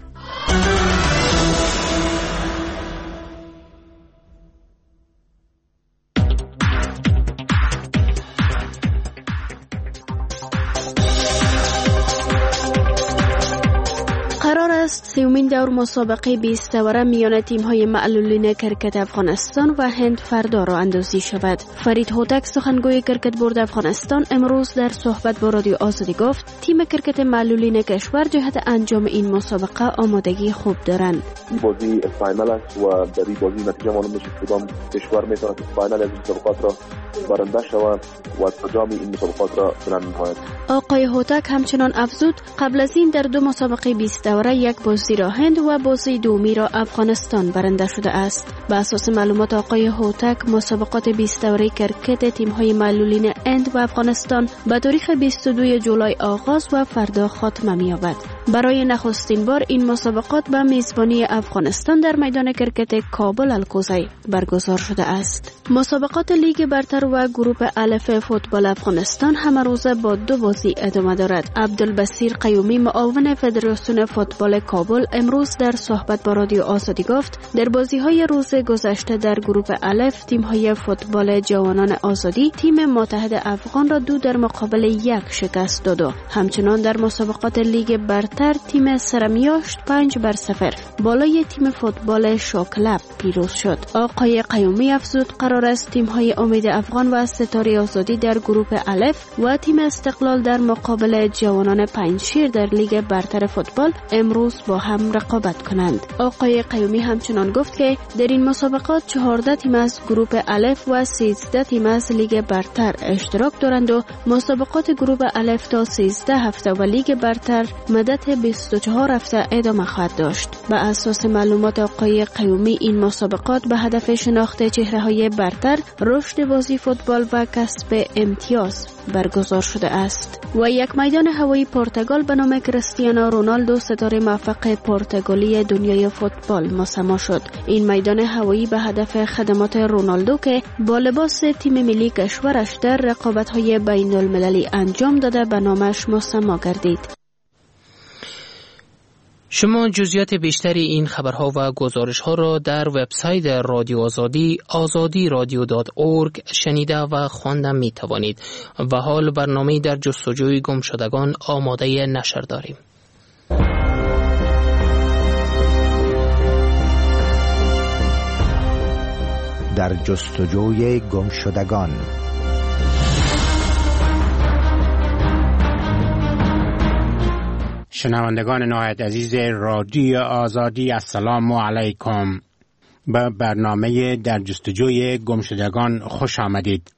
سومین دور مسابقه 20 دوره میان تیم‌های معلولین کرکت افغانستان و هند فردا را اندازی شود. فرید هوتک، سخنگوی کرکت بورد افغانستان، امروز در صحبت با رادیو آزادی گفت تیم کرکت معلولین کشور جهت انجام این مسابقه آمادگی خوب دارند. بازی فاینال است و در این بازی نتیجه معلوم میشه کدام کشور میتواند فاینال از مسابقات را برنده شود و انجام این مسابقات را برنده نماید. آقای هوتک همچنان افزود قبل از این در 2 مسابقه 20 دوره یک بازی را هند و بازی دومی را افغانستان برنده شده است. به اساس معلومات آقای هوتک، مسابقات 20 دوره کرکت تیم‌های معلولین هند و افغانستان به تاریخ 22 جولای آغاز و فردا خاتمه می‌یابد. برای نخستین بار این مسابقات به میزبانی افغانستان در میدان کرکت کابل الکوزی برگزار شده است. مسابقات لیگ برتر و گروه الف فوتبال افغانستان همه روزه با 2 بازی ادامه دارد. عبدالبصیر قیومی، معاون فدراسیون فوتبال کابل، امروز در صحبت با رادیو آزادی گفت در بازی‌های روز گذشته در گروه الف تیم‌های فوتبال جوانان آزادی تیم متحد افغان را 2 در مقابل 1 شکست داد. همچنان در مسابقات لیگ برتر تیم سرمیاشت 5-0 بالای تیم فوتبال شوکلب پیروز شد. آقای قیومی افزود قرار است تیم‌های امید افغان و ستاره آزادی در گروه الف و تیم استقلال در مقابل جوانان پنجشیر در لیگ برتر فوتبال امروز با هم رقابت کنند. آقای قیومی همچنان گفت که در این مسابقات 14 تیم از گروه الف و 13 تیم از لیگ برتر اشتراک دارند و مسابقات گروه الف تا 13 هفته و لیگ برتر مدت 24 هفته ادامه خواهد داشت. به اساس معلومات آقای قیومی این مسابقات به هدف شناخت چهره‌های برتر، رشد بازی فوتبال و کسب امتیاز برگزار شده است. و یک میدان هوایی پرتغال به نام کریستیانو رونالدو، ستاره موفق پرتغالی دنیای فوتبال، مسما شد. این میدان هوایی به هدف خدمات رونالدو که با لباس تیم ملی کشورش در رقابت‌های بین‌المللی انجام داده به نامش مسما گردید. شما جزئیات بیشتری این خبرها و گزارش‌ها را در وبسایت رادیو آزادی azadiradio.org شنیده و خواندن می‌توانید. و حال برنامه در جستجوی گمشدگان آماده نشر داریم. در جستجوی گمشدگان. شنوندگان نهایت عزیز رادیو آزادی، السلام علیکم. به برنامه در جستجوی گمشدگان خوش آمدید.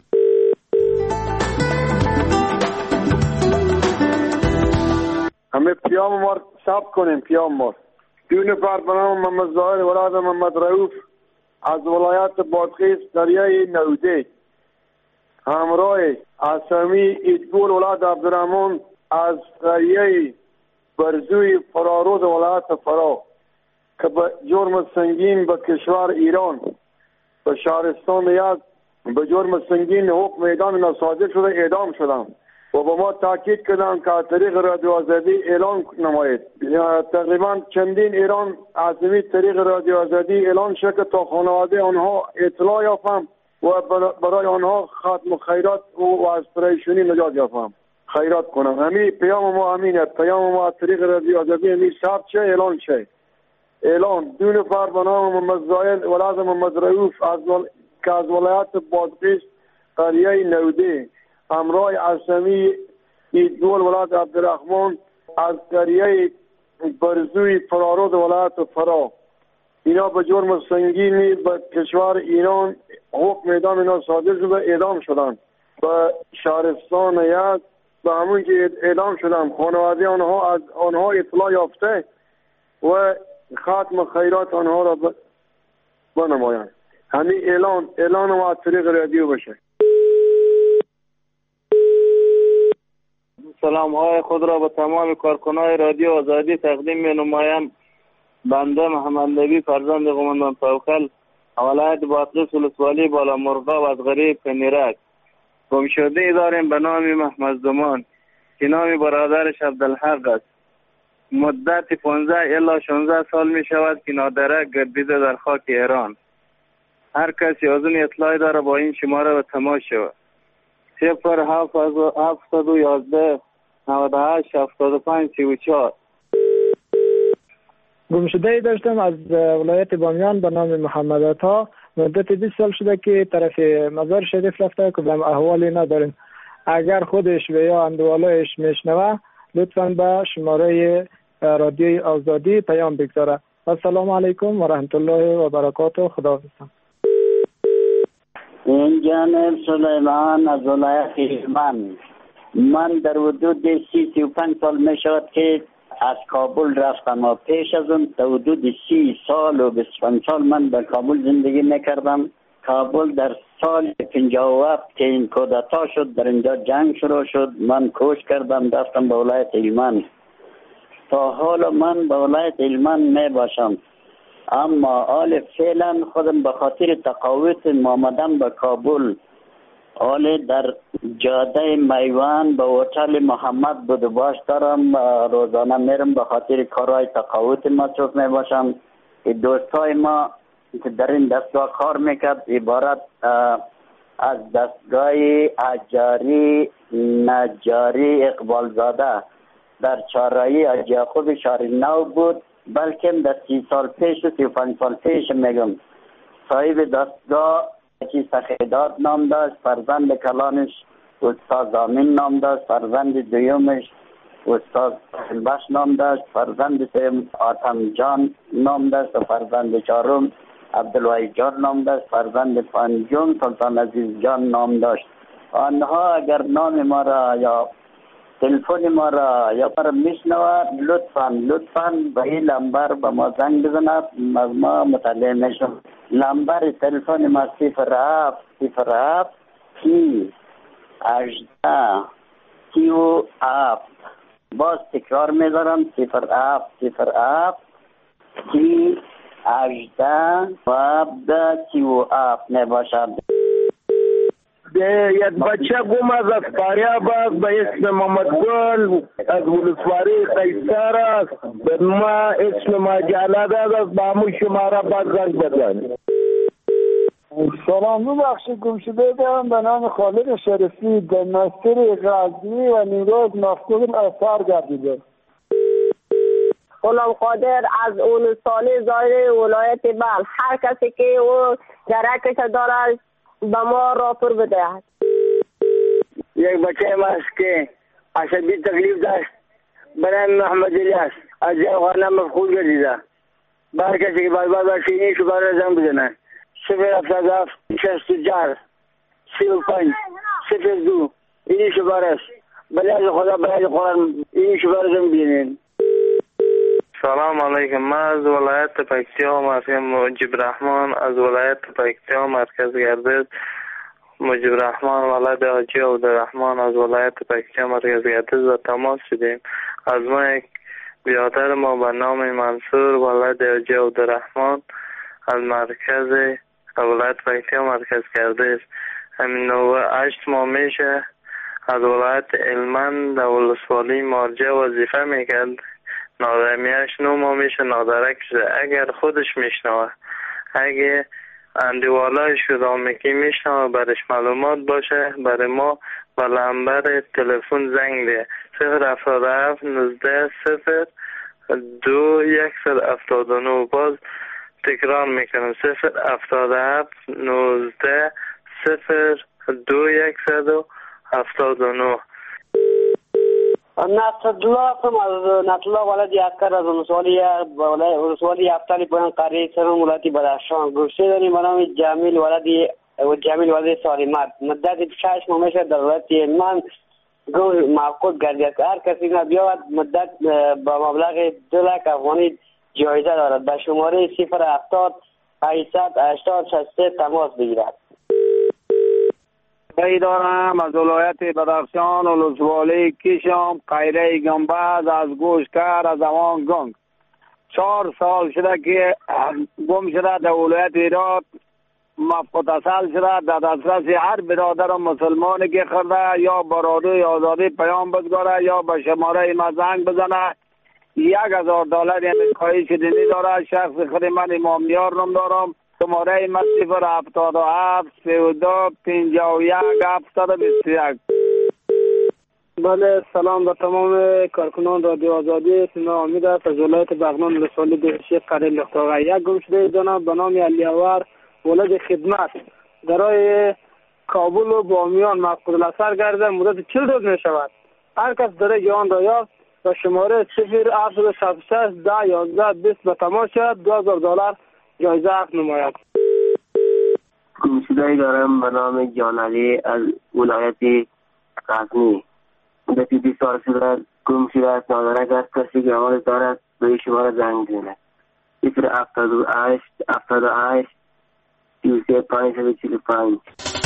همه پیام ما ثبت کنیم. پیام ما دو نفر به نام محمد ظاهر ولاد محمد رؤوف از ولایت بادغیس دریای نوده، همراه اسامی ایدگول ولاد عبدالرحمن از دریای برزوی فرارود ولایت فرا که به جرم سنگین به کشور ایران به شهرستان یزد به جرم سنگین حکم اعدام صادر شده اعدام شدند و به ما تاکید کردند که از طریق رادیو آزادی اعلان نمایید. تقریبا چندین ایران از این طریق رادیو آزادی اعلان شد که تا خانواده آنها اطلاع یافتم و برای آنها ختم خیرات و از پریشانی نجات یافتم. خیرات کنم. همین پیام ما همینه. پیام ما از طریق رادیو آزادی همین ثبت شه، اعلان شه. اعلان دو نفر به نام محمد ظاهر ولاد محمد رؤوف که از ولایت بادغیس قریه نوده، همراه اسامی ایدگول ولاد عبدالرحمن از قریه برزوی فرارود ولایت فرا، اینا به جرم سنگینی به کشور ایران حکم اعدام اینا صادر شده اعدام شدند. به شهرستان یزد به همون که اعدام شدند خانواده آنها از آنها اطلاع یافته و ختم خیرات آنها را بنمایند. همین اعلان ما از طریق رادیو بشه. سلام های خود را به تمام کارکنان رادیو آزادی تقدیم می نمایم. بنده محمد نبی فرزند قماندان توکل ولایت بادغیس ولسوالی بالا مرغاب از غریب کنیرک. گمشده داریم به نام محمد زمان که نام برادرش عبدالحق است. مدت 15 الی 16 سال می شود که نادرک گردیده در خاک ایران. هر کسی از این اطلاعی داره با این شماره به تماس شود. 0711 98 75 34. گمشده داشتم از ولایت بامیان به نام محمد عطا. مدت 20 سال شده که طرف مزار شریف رفته که به احوالی نداریم. اگر خودش و یا اندوالایش میشنوه لطفاً به شماره رادیوی آزادی پیام بگذاره. السلام علیکم و رحمت الله و برکاته. خداحافظ. این جانب سلیمان از ولایت هلمند. من در حدود 35 سال می شود که از کابل رفتم و پیش از اون در حدود 30 سال و 25 سال من در کابل زندگی میکردم. کابل در سال 57 که این کودتا شد در اینجا جنگ شروع شد، من کوچ کردم رفتم به ولایت هلمند. تا حالا من به ولایت هلمند می باشم، اما حال فعلا خودم به خاطر تقاوت آمدم به کابل. حال در جاده میوان به هتل محمد بودباش دارم، روزانه میرم به خاطر کارهای تقاوت مصروف می باشم. دوستای ما که در این دستگاه کار میکرد عبارت از دستگاه اجاری نجاری اقبال زاده در چهارراهی حاجی یعقوب شهر نو بود، بلکه در 30 سال پیش و 35 سال پیش میگم. صاحب دستگاه چی سخیدات نام داشت، فرزند کلانش استاد آمین نام داشت، فرزند دویمش استاد بخش نام داشت، فرزند سوم آتم جان نام داشت و فرزند چهارم عبدالوحید جان نام داشت، فرزند پنجم سلطان عزیز جان نام داشت. آنها اگر نام ما را یا تلفن ما را یا پر میشنواد لطفاً به این لمبر به ما زنگ بزند، از ما مطلع میشم. لمبر تلفن ما 07 18 37. باز تکرار میذارم 07 18 37 نباشد. یک بچه گم از فاریاب است به اسم محمد گل از ولسوالی قیصر است. ما اسم ما جلد است. با همون شماره باز زنگ بزنید. سلام، ببخشید گم شده دارم به نام خالد شریفی در مسیر غزنی و نیروز مفقود اثر گردیده. غلام قادر از اولوسالی ظاهر ولایت بلخ. هر کسی که او درکش دارد به ما راپور بدهد. یک بچه ما است که عصبی تکلیف داشت به نام محمد الیاس از جوانه مفقود گردیده. هر کسی که باید باشینی شو برای زنگ بزنه. 077 64 35 02 اینی شماره است. برای خدا برای قرآن اینی شماره زنگ بزنید. سلام علیکم. من از ولایت پکتیا مرکز مجیب رحمان از ولایت پکتیا مرکز گردش. مجیب رحمان ولد حاجی عبدالرحمن از ولایت پکتیا مرکز گردش و تماس شدیم. از ما یک برادر ما به نام منصور ولد حاجی عبدالرحمن از مرکز ولایت پکتیا مرکز گردش همین 8 ماه میشه از ولایت علمند در ولسوالی مارجه وظیفه میکرد. نادمیش 9 ماه میشه نادرک شده. اگر خودش میشنوه، اگه اندیوالایش کدامکی میشنوه برش معلومات باشه برای ما و لنبر تلفن زنگ ده 077 19 0 2 179. باز تکرار میکنم 077 19 0 2 179. نصرالله هستم از نصرالله ولد یاسکر از ولسوالی افتالی پایان قریه سرم ولایت بدخشان. گوشته داریم به نام جمیل ولد سالیمت. مدت 6 ماه میشه در ولایت من معقود گردید. هر کسی بیاید مدت با مبلغ 2 لک افغانی جایزه دارد. به شماره 070 880 63 تماس بگیرد. بایی دارم از ولایت بدخشان ولسوالی کشم قیره گنبد از گوشکر از اوان گنگ. 4 سال شده که گم شده در ولایت هرات مفقود اصل شده. در دسترس هر برادر مسلمانی که خورده یا برادوی آزادی پیام بگذاره یا به شماره ما زنگ بزنه. $1000 یعنی خواهش دینی داره. شخص خود من امام نیار نام دارم. شماره ما 077 32 51 721. بله، سلام به تمام کارکنان رادیو آزادی. اسم امید است از ولایت بغلان ولسوالی دهشی قریه لختاقه. یک گم شده دانم به نام علی‌آور ولد خدمت درای کابل و بامیان مفقود الاثر گردیده. مدت 40 روز می شود. هر کس داره جان را یافت و شماره 07766 10 11 20 به تماس شد. $2000 جایزه حق نماید. گمشده‌ای دارم به نام جان علی از ولایت غزنی. مدتی 20 سال شده گم شده است. نادرک است. کسی که آماده دارد به شماره زنگ بزند. 078 78 33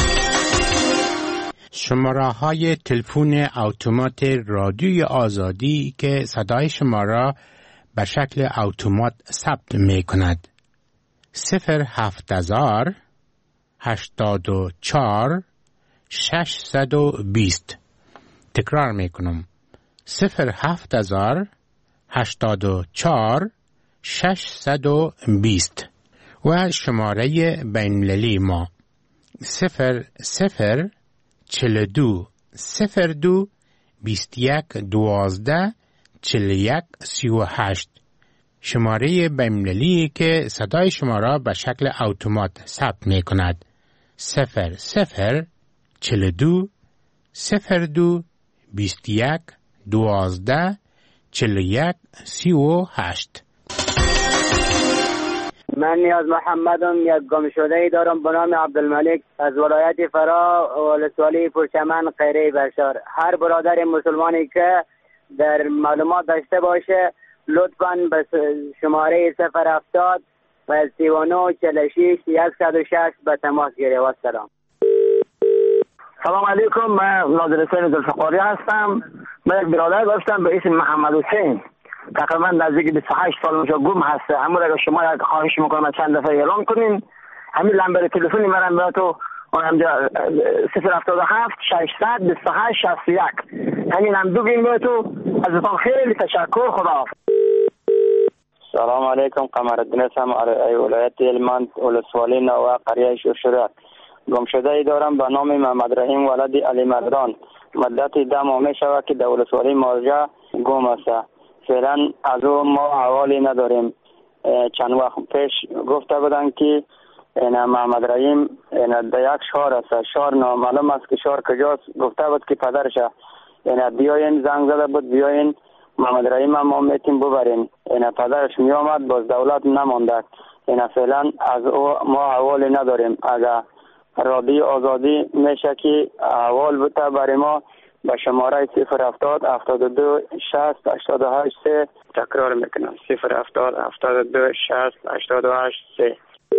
شماره های تلفن اتومات رادیوی آزادی که صدای شما را به شکل اتومات ثبت می کند. 070 84 620. تکرار می کنم. 070 84 620 و شماره بین‌المللی ما 00 42 02 21 12 41 38. شماره بین‌المللی که صدای شما را به شکل اتومات ثبت می کند. 00 42 02 21 12 41 38. من نیاز محمدم. یک گم شده ای دارم به نام عبدالملک از ولایت فرا ولسوالی پرچمن قیره بشار. هر برادر مسلمانی که در معلومات داشته باشه لطفاً به شماره 070 و 39 46 106 به تماس گیره. و سلام. سلام علیکم. من ناظر حسین ذوالفقاری هستم. من یک برادر داشتم به اسم محمد حسین. تقریبا نزدیک 28 سال میشه گم هسته. اما اگر شما یک خواهش میکنم چند دفعه اعلام کنین همین لنبر تلفنی مرا براتو اونجا 077 600 28 61. همین هم دو گیم تو ازتان خیلی تشکر. خدا. سلام علیکم. قمرالدین هستم، ولایت هلمند، ولسوالی نوه، قریه شوشره. گمشده ای دارم به نام محمد رحیم ولد علی مردان. مدت 10 ماه می شود که در ولسوالی مارجه گم است. فعلا از او ما حوالی نداریم. چند وقت پیش گفته بودن که محمد رحیم در یک شهر است، شهر نامعلوم است که شهر کجاست. گفته بود که پدرش بیاین، زنگ زده بود بیاین محمد رحیم ما میتیم ببرین. پدرش می آمد، باز دولت نمانده. فعلا از او ما حوالی نداریم. اگر رادیو آزادی میشه که احوال بده برای ما به شماره 070 72 60 88 3. تکرار میکنم 070 72 60 88 3.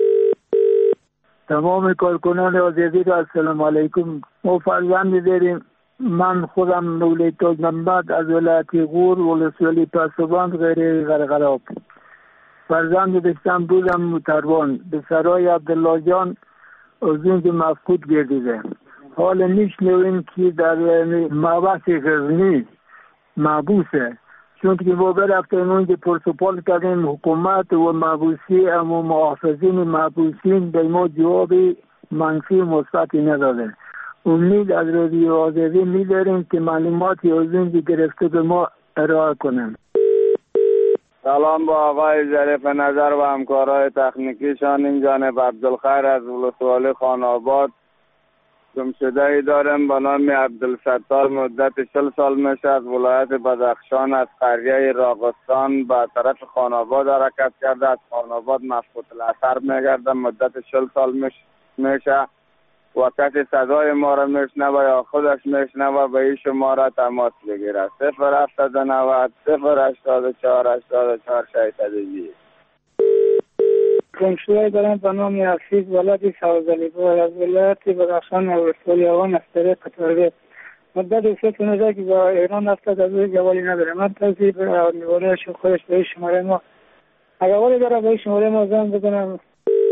تمام کارکنان آزادی را السلام علیکم. ما فرزند داریم. من خودم مولوی تاج محمد از ولایت غور، ولسوالی پاسبان، غیر غرغراب. فرزند داشتم بودم متروان به سرای عبدالله جان از اونجا مفقود گردیده. حال میشنویم که در محبس غزنی محبوسه، چون که ما برفتیم اونجا پرسپال کردیم حکومت و محبوسی اما محافظین محبوسین به ما جواب منفی مثبتی نداده. امید از رادیو آزادی می‌داریم که معلوماتی از اونجا گرفته به ما ارائه کنیم. سلام با آقای ظریف نظر و همکارای تکنیکیشان. این جانب عبدالخیر از ولسوالی خان آباد. گمشده ای دارم به نام عبدالستار. مدت 40 سال میشه از ولایت بدخشان از قریه راغستان به طرف خان آباد حرکت کرده. از خان آباد مفقود الاثر میگرده. مدت 40 سال میشه و کسی صدای ما را میشنوه یا خودش میشنوه به این شماره تماس بگیره. 079 084 84 602. گمشده دارم به نام حفیظ ولد سوزلی‌پور از ولایت بدخشان ولسوالی آوان از طریق قطارگه. مدت 3 سال که با ایران رفته از روی جوالی نداره. من تصیب میوانهش خودش به شماره ما اگر والی داره به شماره ما زنگ بزنم.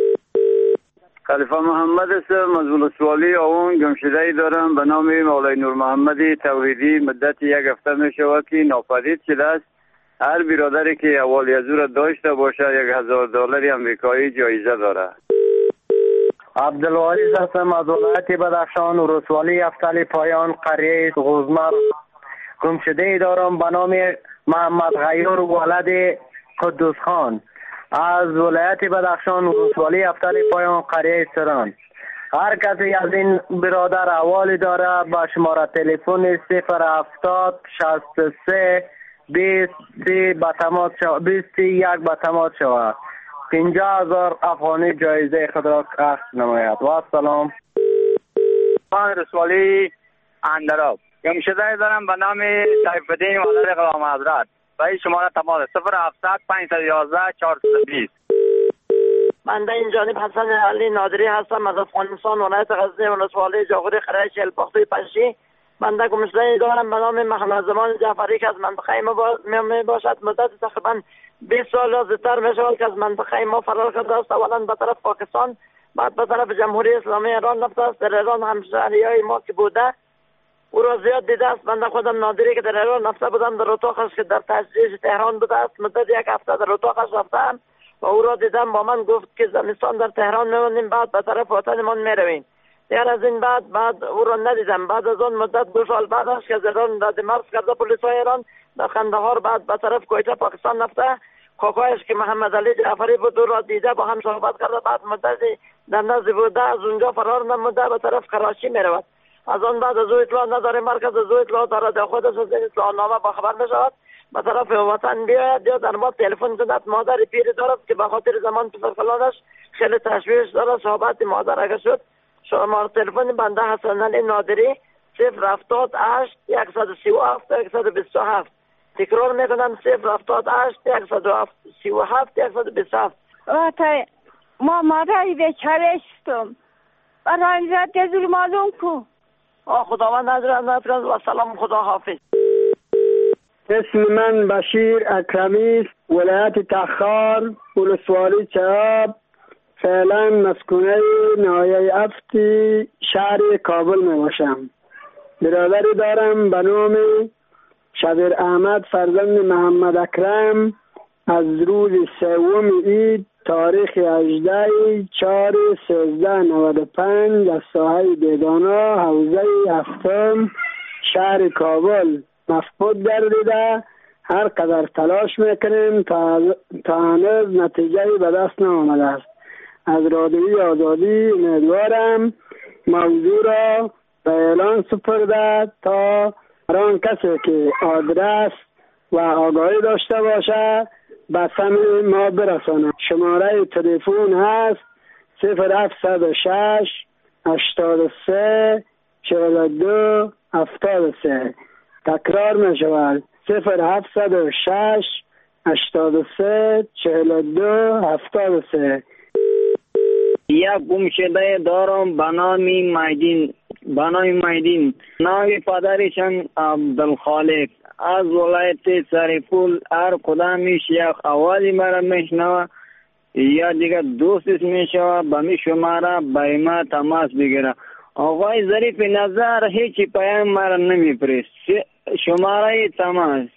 خلیفه محمد هستم از ولسوالی آوان. گمشده ای دارم به نام مولای نور محمدی توحیدی. مدت 1 هفته می شود که ناپدید شده است. هر برادری که اوالی از او را داشته باشه $1000 امریکایی جایزه داره. عبدالواریز هستم از ولایت بدخشان، ولسوالی افتالی پایان، قریه غوزمر. گمشده ای دارم به نام محمد غیور ولد قدوس خان از ولایت بدخشان، ولسوالی افتالی پایان، قریه سران. هر کسی از این برادر اوالی داره با شماره تلفن 070 63 20 به تماس شود. 21 به تماس شود. 50,000 افغانی جایزه خود را اخذ نماید. و السلام. من رسوالی اندراب. گمشده دارم به نام سیف الدین ولد غلام حضرت. به این شماره تماس 070 511 420. من در این جانب حسن علی نادری هستم از افغانستان، ولایت غزنی، ولسوالی جاغوری، قریه شلپاختی پنشی. من در گمشده دارم به نام محمد زمان جعفری که از منطقه ما می باشد. مدت تقریبا 20 سال یا زیادتر می شود که از منطقه ما فرار کرده است. اولا به طرف پاکستان، بعد به طرف جمهوری اسلامی ایران رفته است. در ایران همشهریای ما که بوده او را زیاد دیده است. من خودم نادری که در ایران رفته بودم، در اتاقش که در تجریش تهران بوده است. مدت 1 هفته در اتاقش رفتم و او را دیدم. با من گفت که زمستان در تهران میمونیم، بعد به طرف وطنمان میرویم. دیگر از این بعد او را ندیدم. بعد از آن مدت 2 سال بعدش که از ایران رد مرز کرده پلیسای ایران در قندهار، بعد به طرف کویته پاکستان رفته. کاکایش که محمد علی جعفری بود او را دیده، با هم صحبت کرده. بعد مدتی در نزد بوده، از اونجا فرار نموده به طرف کراچی میرود. از آن بعد از او اطلاع نداره، مرکز از او اطلاع داره، در خودش از این اطلاع نامه با خبر میشود به طرف وطن بیاید یا در ما تلفن زند. مادر پیری دارد که به خاطر زمان پسرکلانش خیلی تشویش داره. صحبت مادر اگه شد شماره تلفن بنده حسن علی نادری 078 137 127. تکرار میکنم 078 137 127. ما مادری بیچاره هستم. برای زد گزور معلوم کو. خداوند نفرد و سلام. خدا حافظ. اسم من بشیر اکرمی است، ولایت تخار، ولسوالی چراب. فعلا مسکونه ناحیه افتی شهر کابل می باشم. برادری دارم به نام شبیر احمد فرزند محمد اکرم. از روز 3 عید تاریخ 18/4/1395 از ساحه دیدانا حوزه هفتم شهر کابل مفقود گردیده. هر قدر تلاش میکنیم تا هنوز نتیجه به دست نآمده است. از رادیوی آزادی امیدوارم موضوع را به اعلان سپرده تا هر آن کسی که آدرس و آگاهی داشته باشه به سمع ما برسانه. شماره تلفن هست 0706 83 42 73. تکرار می شود 0706 83 42 73. یک گمشده دارم به نام میدین. نام پدرشان عبدالخالق. از ولایت سرپول. هر کدامش یک اوالی مرا میشنوه یا دیگه دوستش میشوه به می شماره به ما تماس بگیره. آقای ظریف نظر هیچی پیام مرا نمیپرست. شماره تماس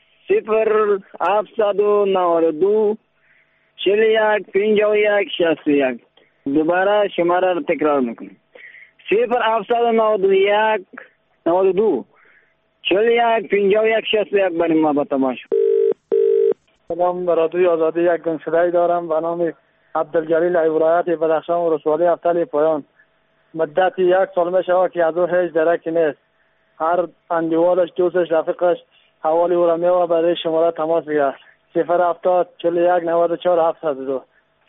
0792 41 51 61. دوباره شماره رو تکرار میکنیم 0791 92 41 51 61 برای ما با تماس. سلام، به رادیوی آزادی یک گمشده دارم به نام عبدالجلیل ای ولایت بدخشان و ولسوالی افتل پایان. مدت 1 سال می شود که از او هیچ درکی نیست. هر اندیوالش دوستش رفیقش حوالی او را میوه برای شماره تماس بگیره 070 41 94 702.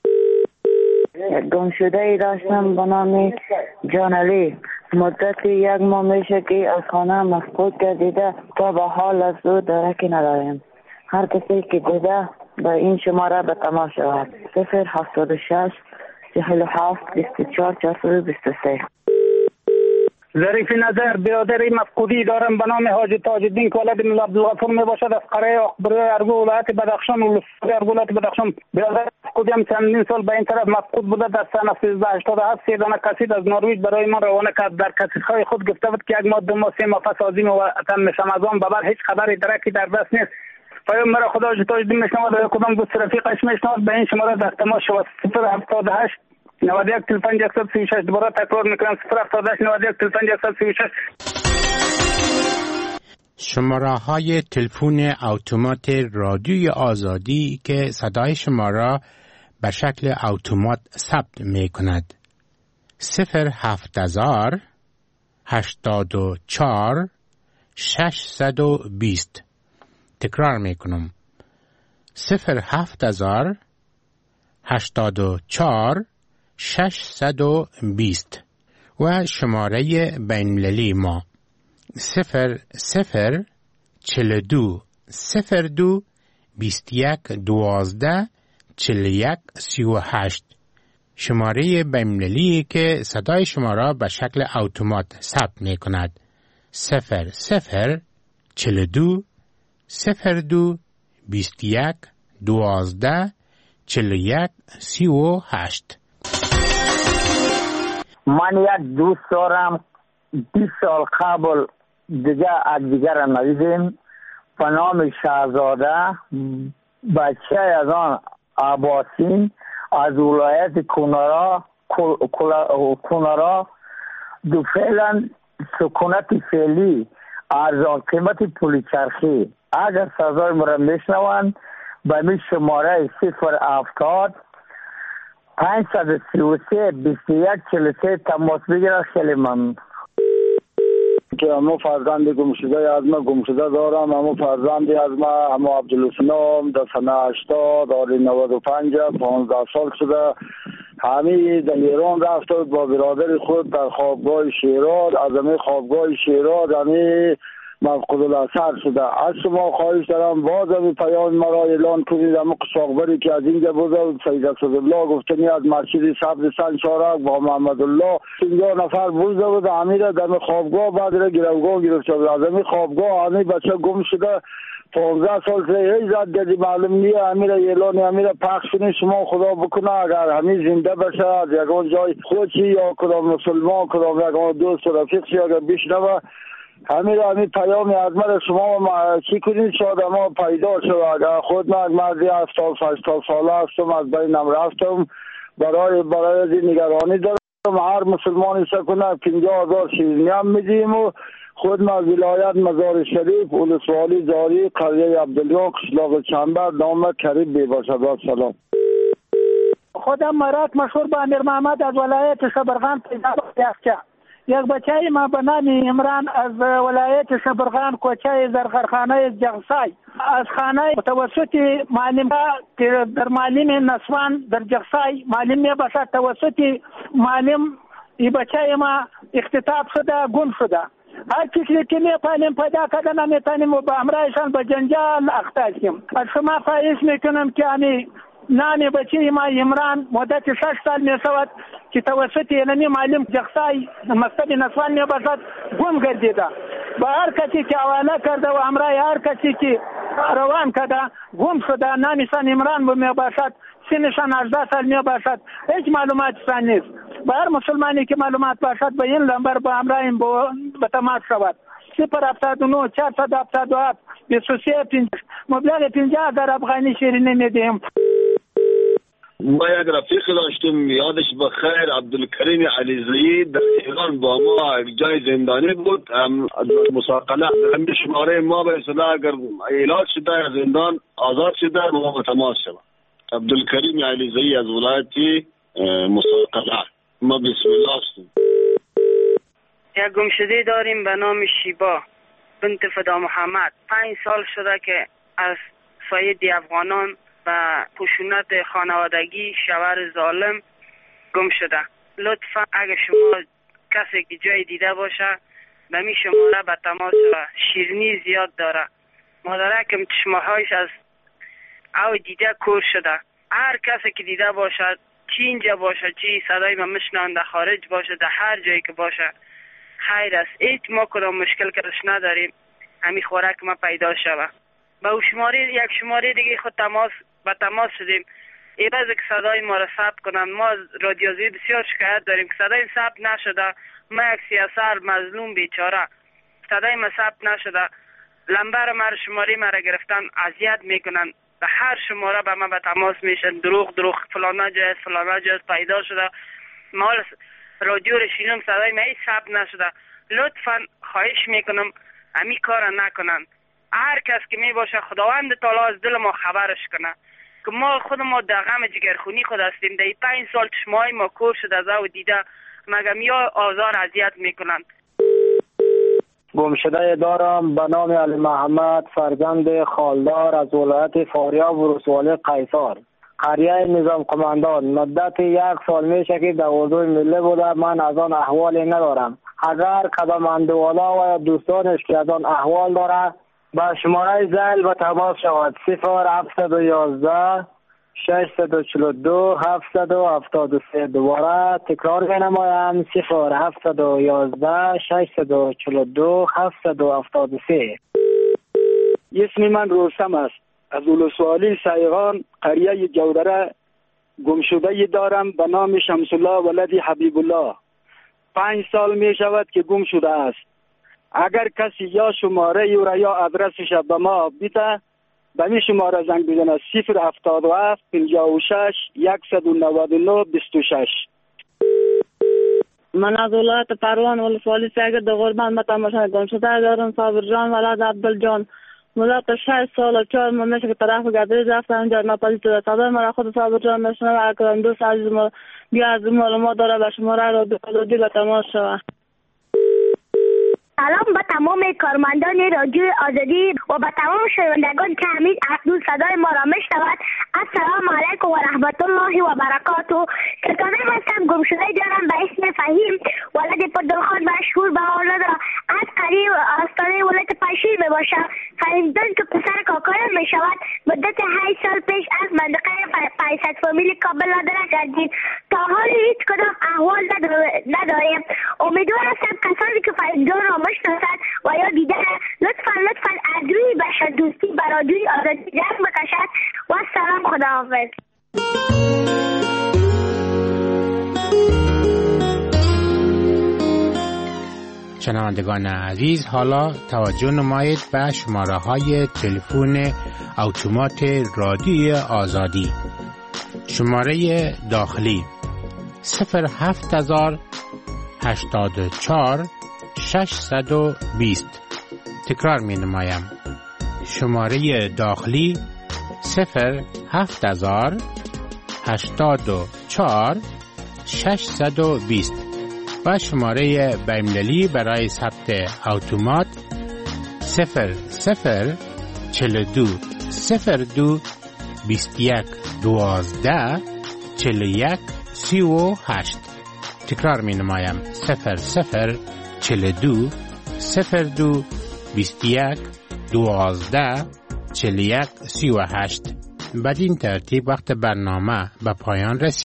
گمشده ای داشتم به نام جان علی. مدت 1 ماه میشه که از خانه مفقود گردیده تا به حال از او درکی نداریم. هر کسی که دیده به این شماره به تماس شود 076 47 24 423. ظریف نظر برادری مفقودی دارم به نام حاجی تاج‌الدین که ولد ملا عبدالغفور می باشد از قریه اخباری ارگو ولایت بدخشان و ولسوالی ارگو ولایت بدخشان. برادر مفقودی هم چندین سال به این طرف مفقود بوده. در سال 1387 3 دانه کسید از نروژ برای ما روانه کرد. در کسیدهای خود گفته بود که 1 ماه 2 ماه 3 ماه پس از این وطن میشم. از آن به بعد هیچ خبری درکی در دست نیست. پیام مرا خدا حاجی تاج‌الدین میشنود و کدام دوست رفیقش میشنود به این شماره در تماس شود 078 91 45 136. دوباره تکرار میکنم 078 91 45 136. شماره های تلفن اتومات رادیوی آزادی که صدای شما را به شکل اتومات ثبت می کند 07000 84 620. تکرار می کنم 07000 84 620 و شماره بین‌المللی ما 0042 02 21 12 41 38. شماره بین‌المللی که صدای شما را به شکل اتومات ثبت می کند 0042 02 21 12 41 38. من یک دوست دارم 20 سال قبل دیگه از دیگر ندیدیم به نام شهزاده. بچه از آن عباسین از ولایت کنارا دو فعلا سکونت فعلی ارزان قیمت پول چرخی. اگر صدای مرا میشنوند به می شماره 070 533 21 43 تماس بگیرد. خیلی ممنون. که همو فرزند گمشده از ما گمشده دارم. همو فرزندی از ما همو عبدالسلام در سنه 80 آری 95 15 سال شده. همی در ایران رفته با برادر خود در خوابگاه شیراز. از همی خوابگاه شیراز همی مفقود الاثر شده. از شما خواهش دارم باز این پیام مرا اعلان کنید. اما قشاقبری که از اینجا بوده سید اسدالله گفتنی از مسجد سبز سن شارک با محمد الله 50 نفر بوده بود. امیر در خوابگاه بعد را گروگاه گرفته بود. از این خوابگاه همین بچه گم شده 15 سال سے هیچ زد دیدی معلوم نیه. امیر اعلان امیر پخش کنید شما خدا بکنه اگر همین زنده بشه از یکان جای خودشی یا کدام مسلمان کدام یکان دوست و رفیقشی اگر بشنوه همین پیام از من شما چی کنید شاید ما پیدا شد. اگر خود من مردی 70-80 ساله هستم از بینم رفتم برای نگرانی دارم. هر مسلمانی سکنه 50,000 شیرینی هم میدیم و خود ما ولایت مزار شریف ولسوالی جاری قریه عبدالله قشلاق چنبر نام کریم بیباشد. سلام. خودم مرات مشهور با امیر محمد از ولایت شبرغان پیدا یافته. یک بچه ما به نام عمران از ولایت شبرغان کوچه زرغرخانه جغسای از خانه توسط معلم که در معلم نسوان در جغسای معلم می باشد توسط معلم این بچه ما اختطاف شده گم شده. هر چیزی که میتونیم پیدا کردن میتونیم و با امرایشان به جنجال اختاشیم. از شما خواهش میکنم که نام بچه ما عمران مدت 6 سال میشود که توسط اینمی معلم جغسای مکتب نسوان میباشد گم گردیده. با هر کسی که حواله کرده و امرای هر کسی که روان کرده گم شده. نامشان عمران میباشد سنشان 18 سال میباشد هیچ معلوماتشان نیست. با هر مسلمانی که معلومات باشد به این نمبر با امرایم به تماس شود 079 477 23 مبلغ 50,000 افغانی شیرینی میدیم. ما یک رفیق داشتم یادش بخیر عبدالکریم علیزایی در ایران با ما جای زندانی بود. مساقله همین شماره ما به اصطلاح اگر علاج شده از زندان آزاد شده با ما تماس شود. عبدالکریم علیزایی از ولایت مساقله. ما بسم الله هستیم. یک گمشده داریم به نام شیبا بنت فدا محمد. 5 سال شده که از ساید افغانان و خشونت خانوادگی شوهر ظالم گم شده. لطفا اگه شما کسی که جای دیده باشه به می شماره به تماس و شیرینی زیاد داره. مادرکم چشمهایش از او دیده کور شده. هر کسی که دیده باشه چی اینجا باشه چی صدای ما مشنان در خارج باشه در هر جایی که باشه خیر است. هیچ ما کدام مشکل کردش نداریم. همین خوراک ما پیدا شوه. با یک شماره دیگه خود به تماس شدیم. ایواز که صدای ما را ثبت کنن. ما رادیوزی بسیار شکایت داریم که صدای ثبت نشده. ما یک سیاسر مظلوم بیچاره صدای ما ثبت نشده. لمبر ما شماره ما را گرفتن اذیت میکنن. به هر شماره به ما به تماس میشن دروغ فلانا جای پیدا شده. ما رادیو رو شیدم صدای ما هیچ ثبت نشده. لطفا خواهش میکنم امی کار نکنن. هر کس که می باشه خداوند تعالی از دل ما خبرش کنه که ما خود ما در غم جگرخونی خود هستیم. در 5 سال چشمای ما کور شده از او دیده مگه میا آزار اذیت میکنن. گمشده دارم به نام علی محمد فرزند خالدار از ولایت فاریاب و ولسوالی قیصر قریه نظام قماندان. مدت 1 سال میشه که در اردوی ملی بوده. من از آن احوالی ندارم. اگر کدام اندوالا و دوستانش که از آن احوال داره با شماره زل به تماس شود 0711 642 773. دوباره تکرار بنمایم 0711 642 773. اسم من روستم است. از ولسوالی سایغان قریه جودره گمشده دارم به نام شمس الله ولد حبیب الله. 5 سال می شود که گم شده است. اگر کسی یا شماره او یا آدرسش به ما بیده به می شماره زنگ بزنه 077 56 199 26. من از ولایت پروان ولسوالی سیگه در غربان به تماشای گمشده دارم. صابر جان ولد عبدالجان مدت 6 سال و 4 ماه میشه که طرف گدریز رفتم اونجا ناپدید شده. صدای مرا خود صابر جان میشنوه. اگر دوست عزیز ما بیا از معلومات داره به شماره را به تماس شوه. سلام به تمام کارمندان رادیو آزادی و به تمام شنوندگان که همین اکنون صدای ما را میشنوند. السلام علیکم و رحمت الله و برکاته. کتابه هستم، گمشده دارم به اسم فهیم، ولد پردلخان مشهور به آنان از قریب آستانه ولایت پنجشیر می باشم. فهیم جان که پسر کاکایم می شود. مدت 8 سال پیش از منطقه 500 فامیل کابل نادره کردیم. تا حال هیچ کدام احوال نداریم. امیدوار هستم کسانی که فهیم جان را میشناسند و یا دیدن لطفا از روی بشر دوستی برادری آزادی جنگ بکشد. و سلام، خداحافظ. شنوندگان عزیز، حالا توجه نمایید به شماره های تلفن اتومات رادیو آزادی. شماره داخلی 07084 620. تکرار می نمایم. شماره داخلی 07084 620 و شماره بین‌المللی برای ثبت اتومات 0042 02 21 12 41 38. تکرار می نمایم. 0042 02 21 12 41 38. بدین ترتیب وقت برنامه به پایان رسید.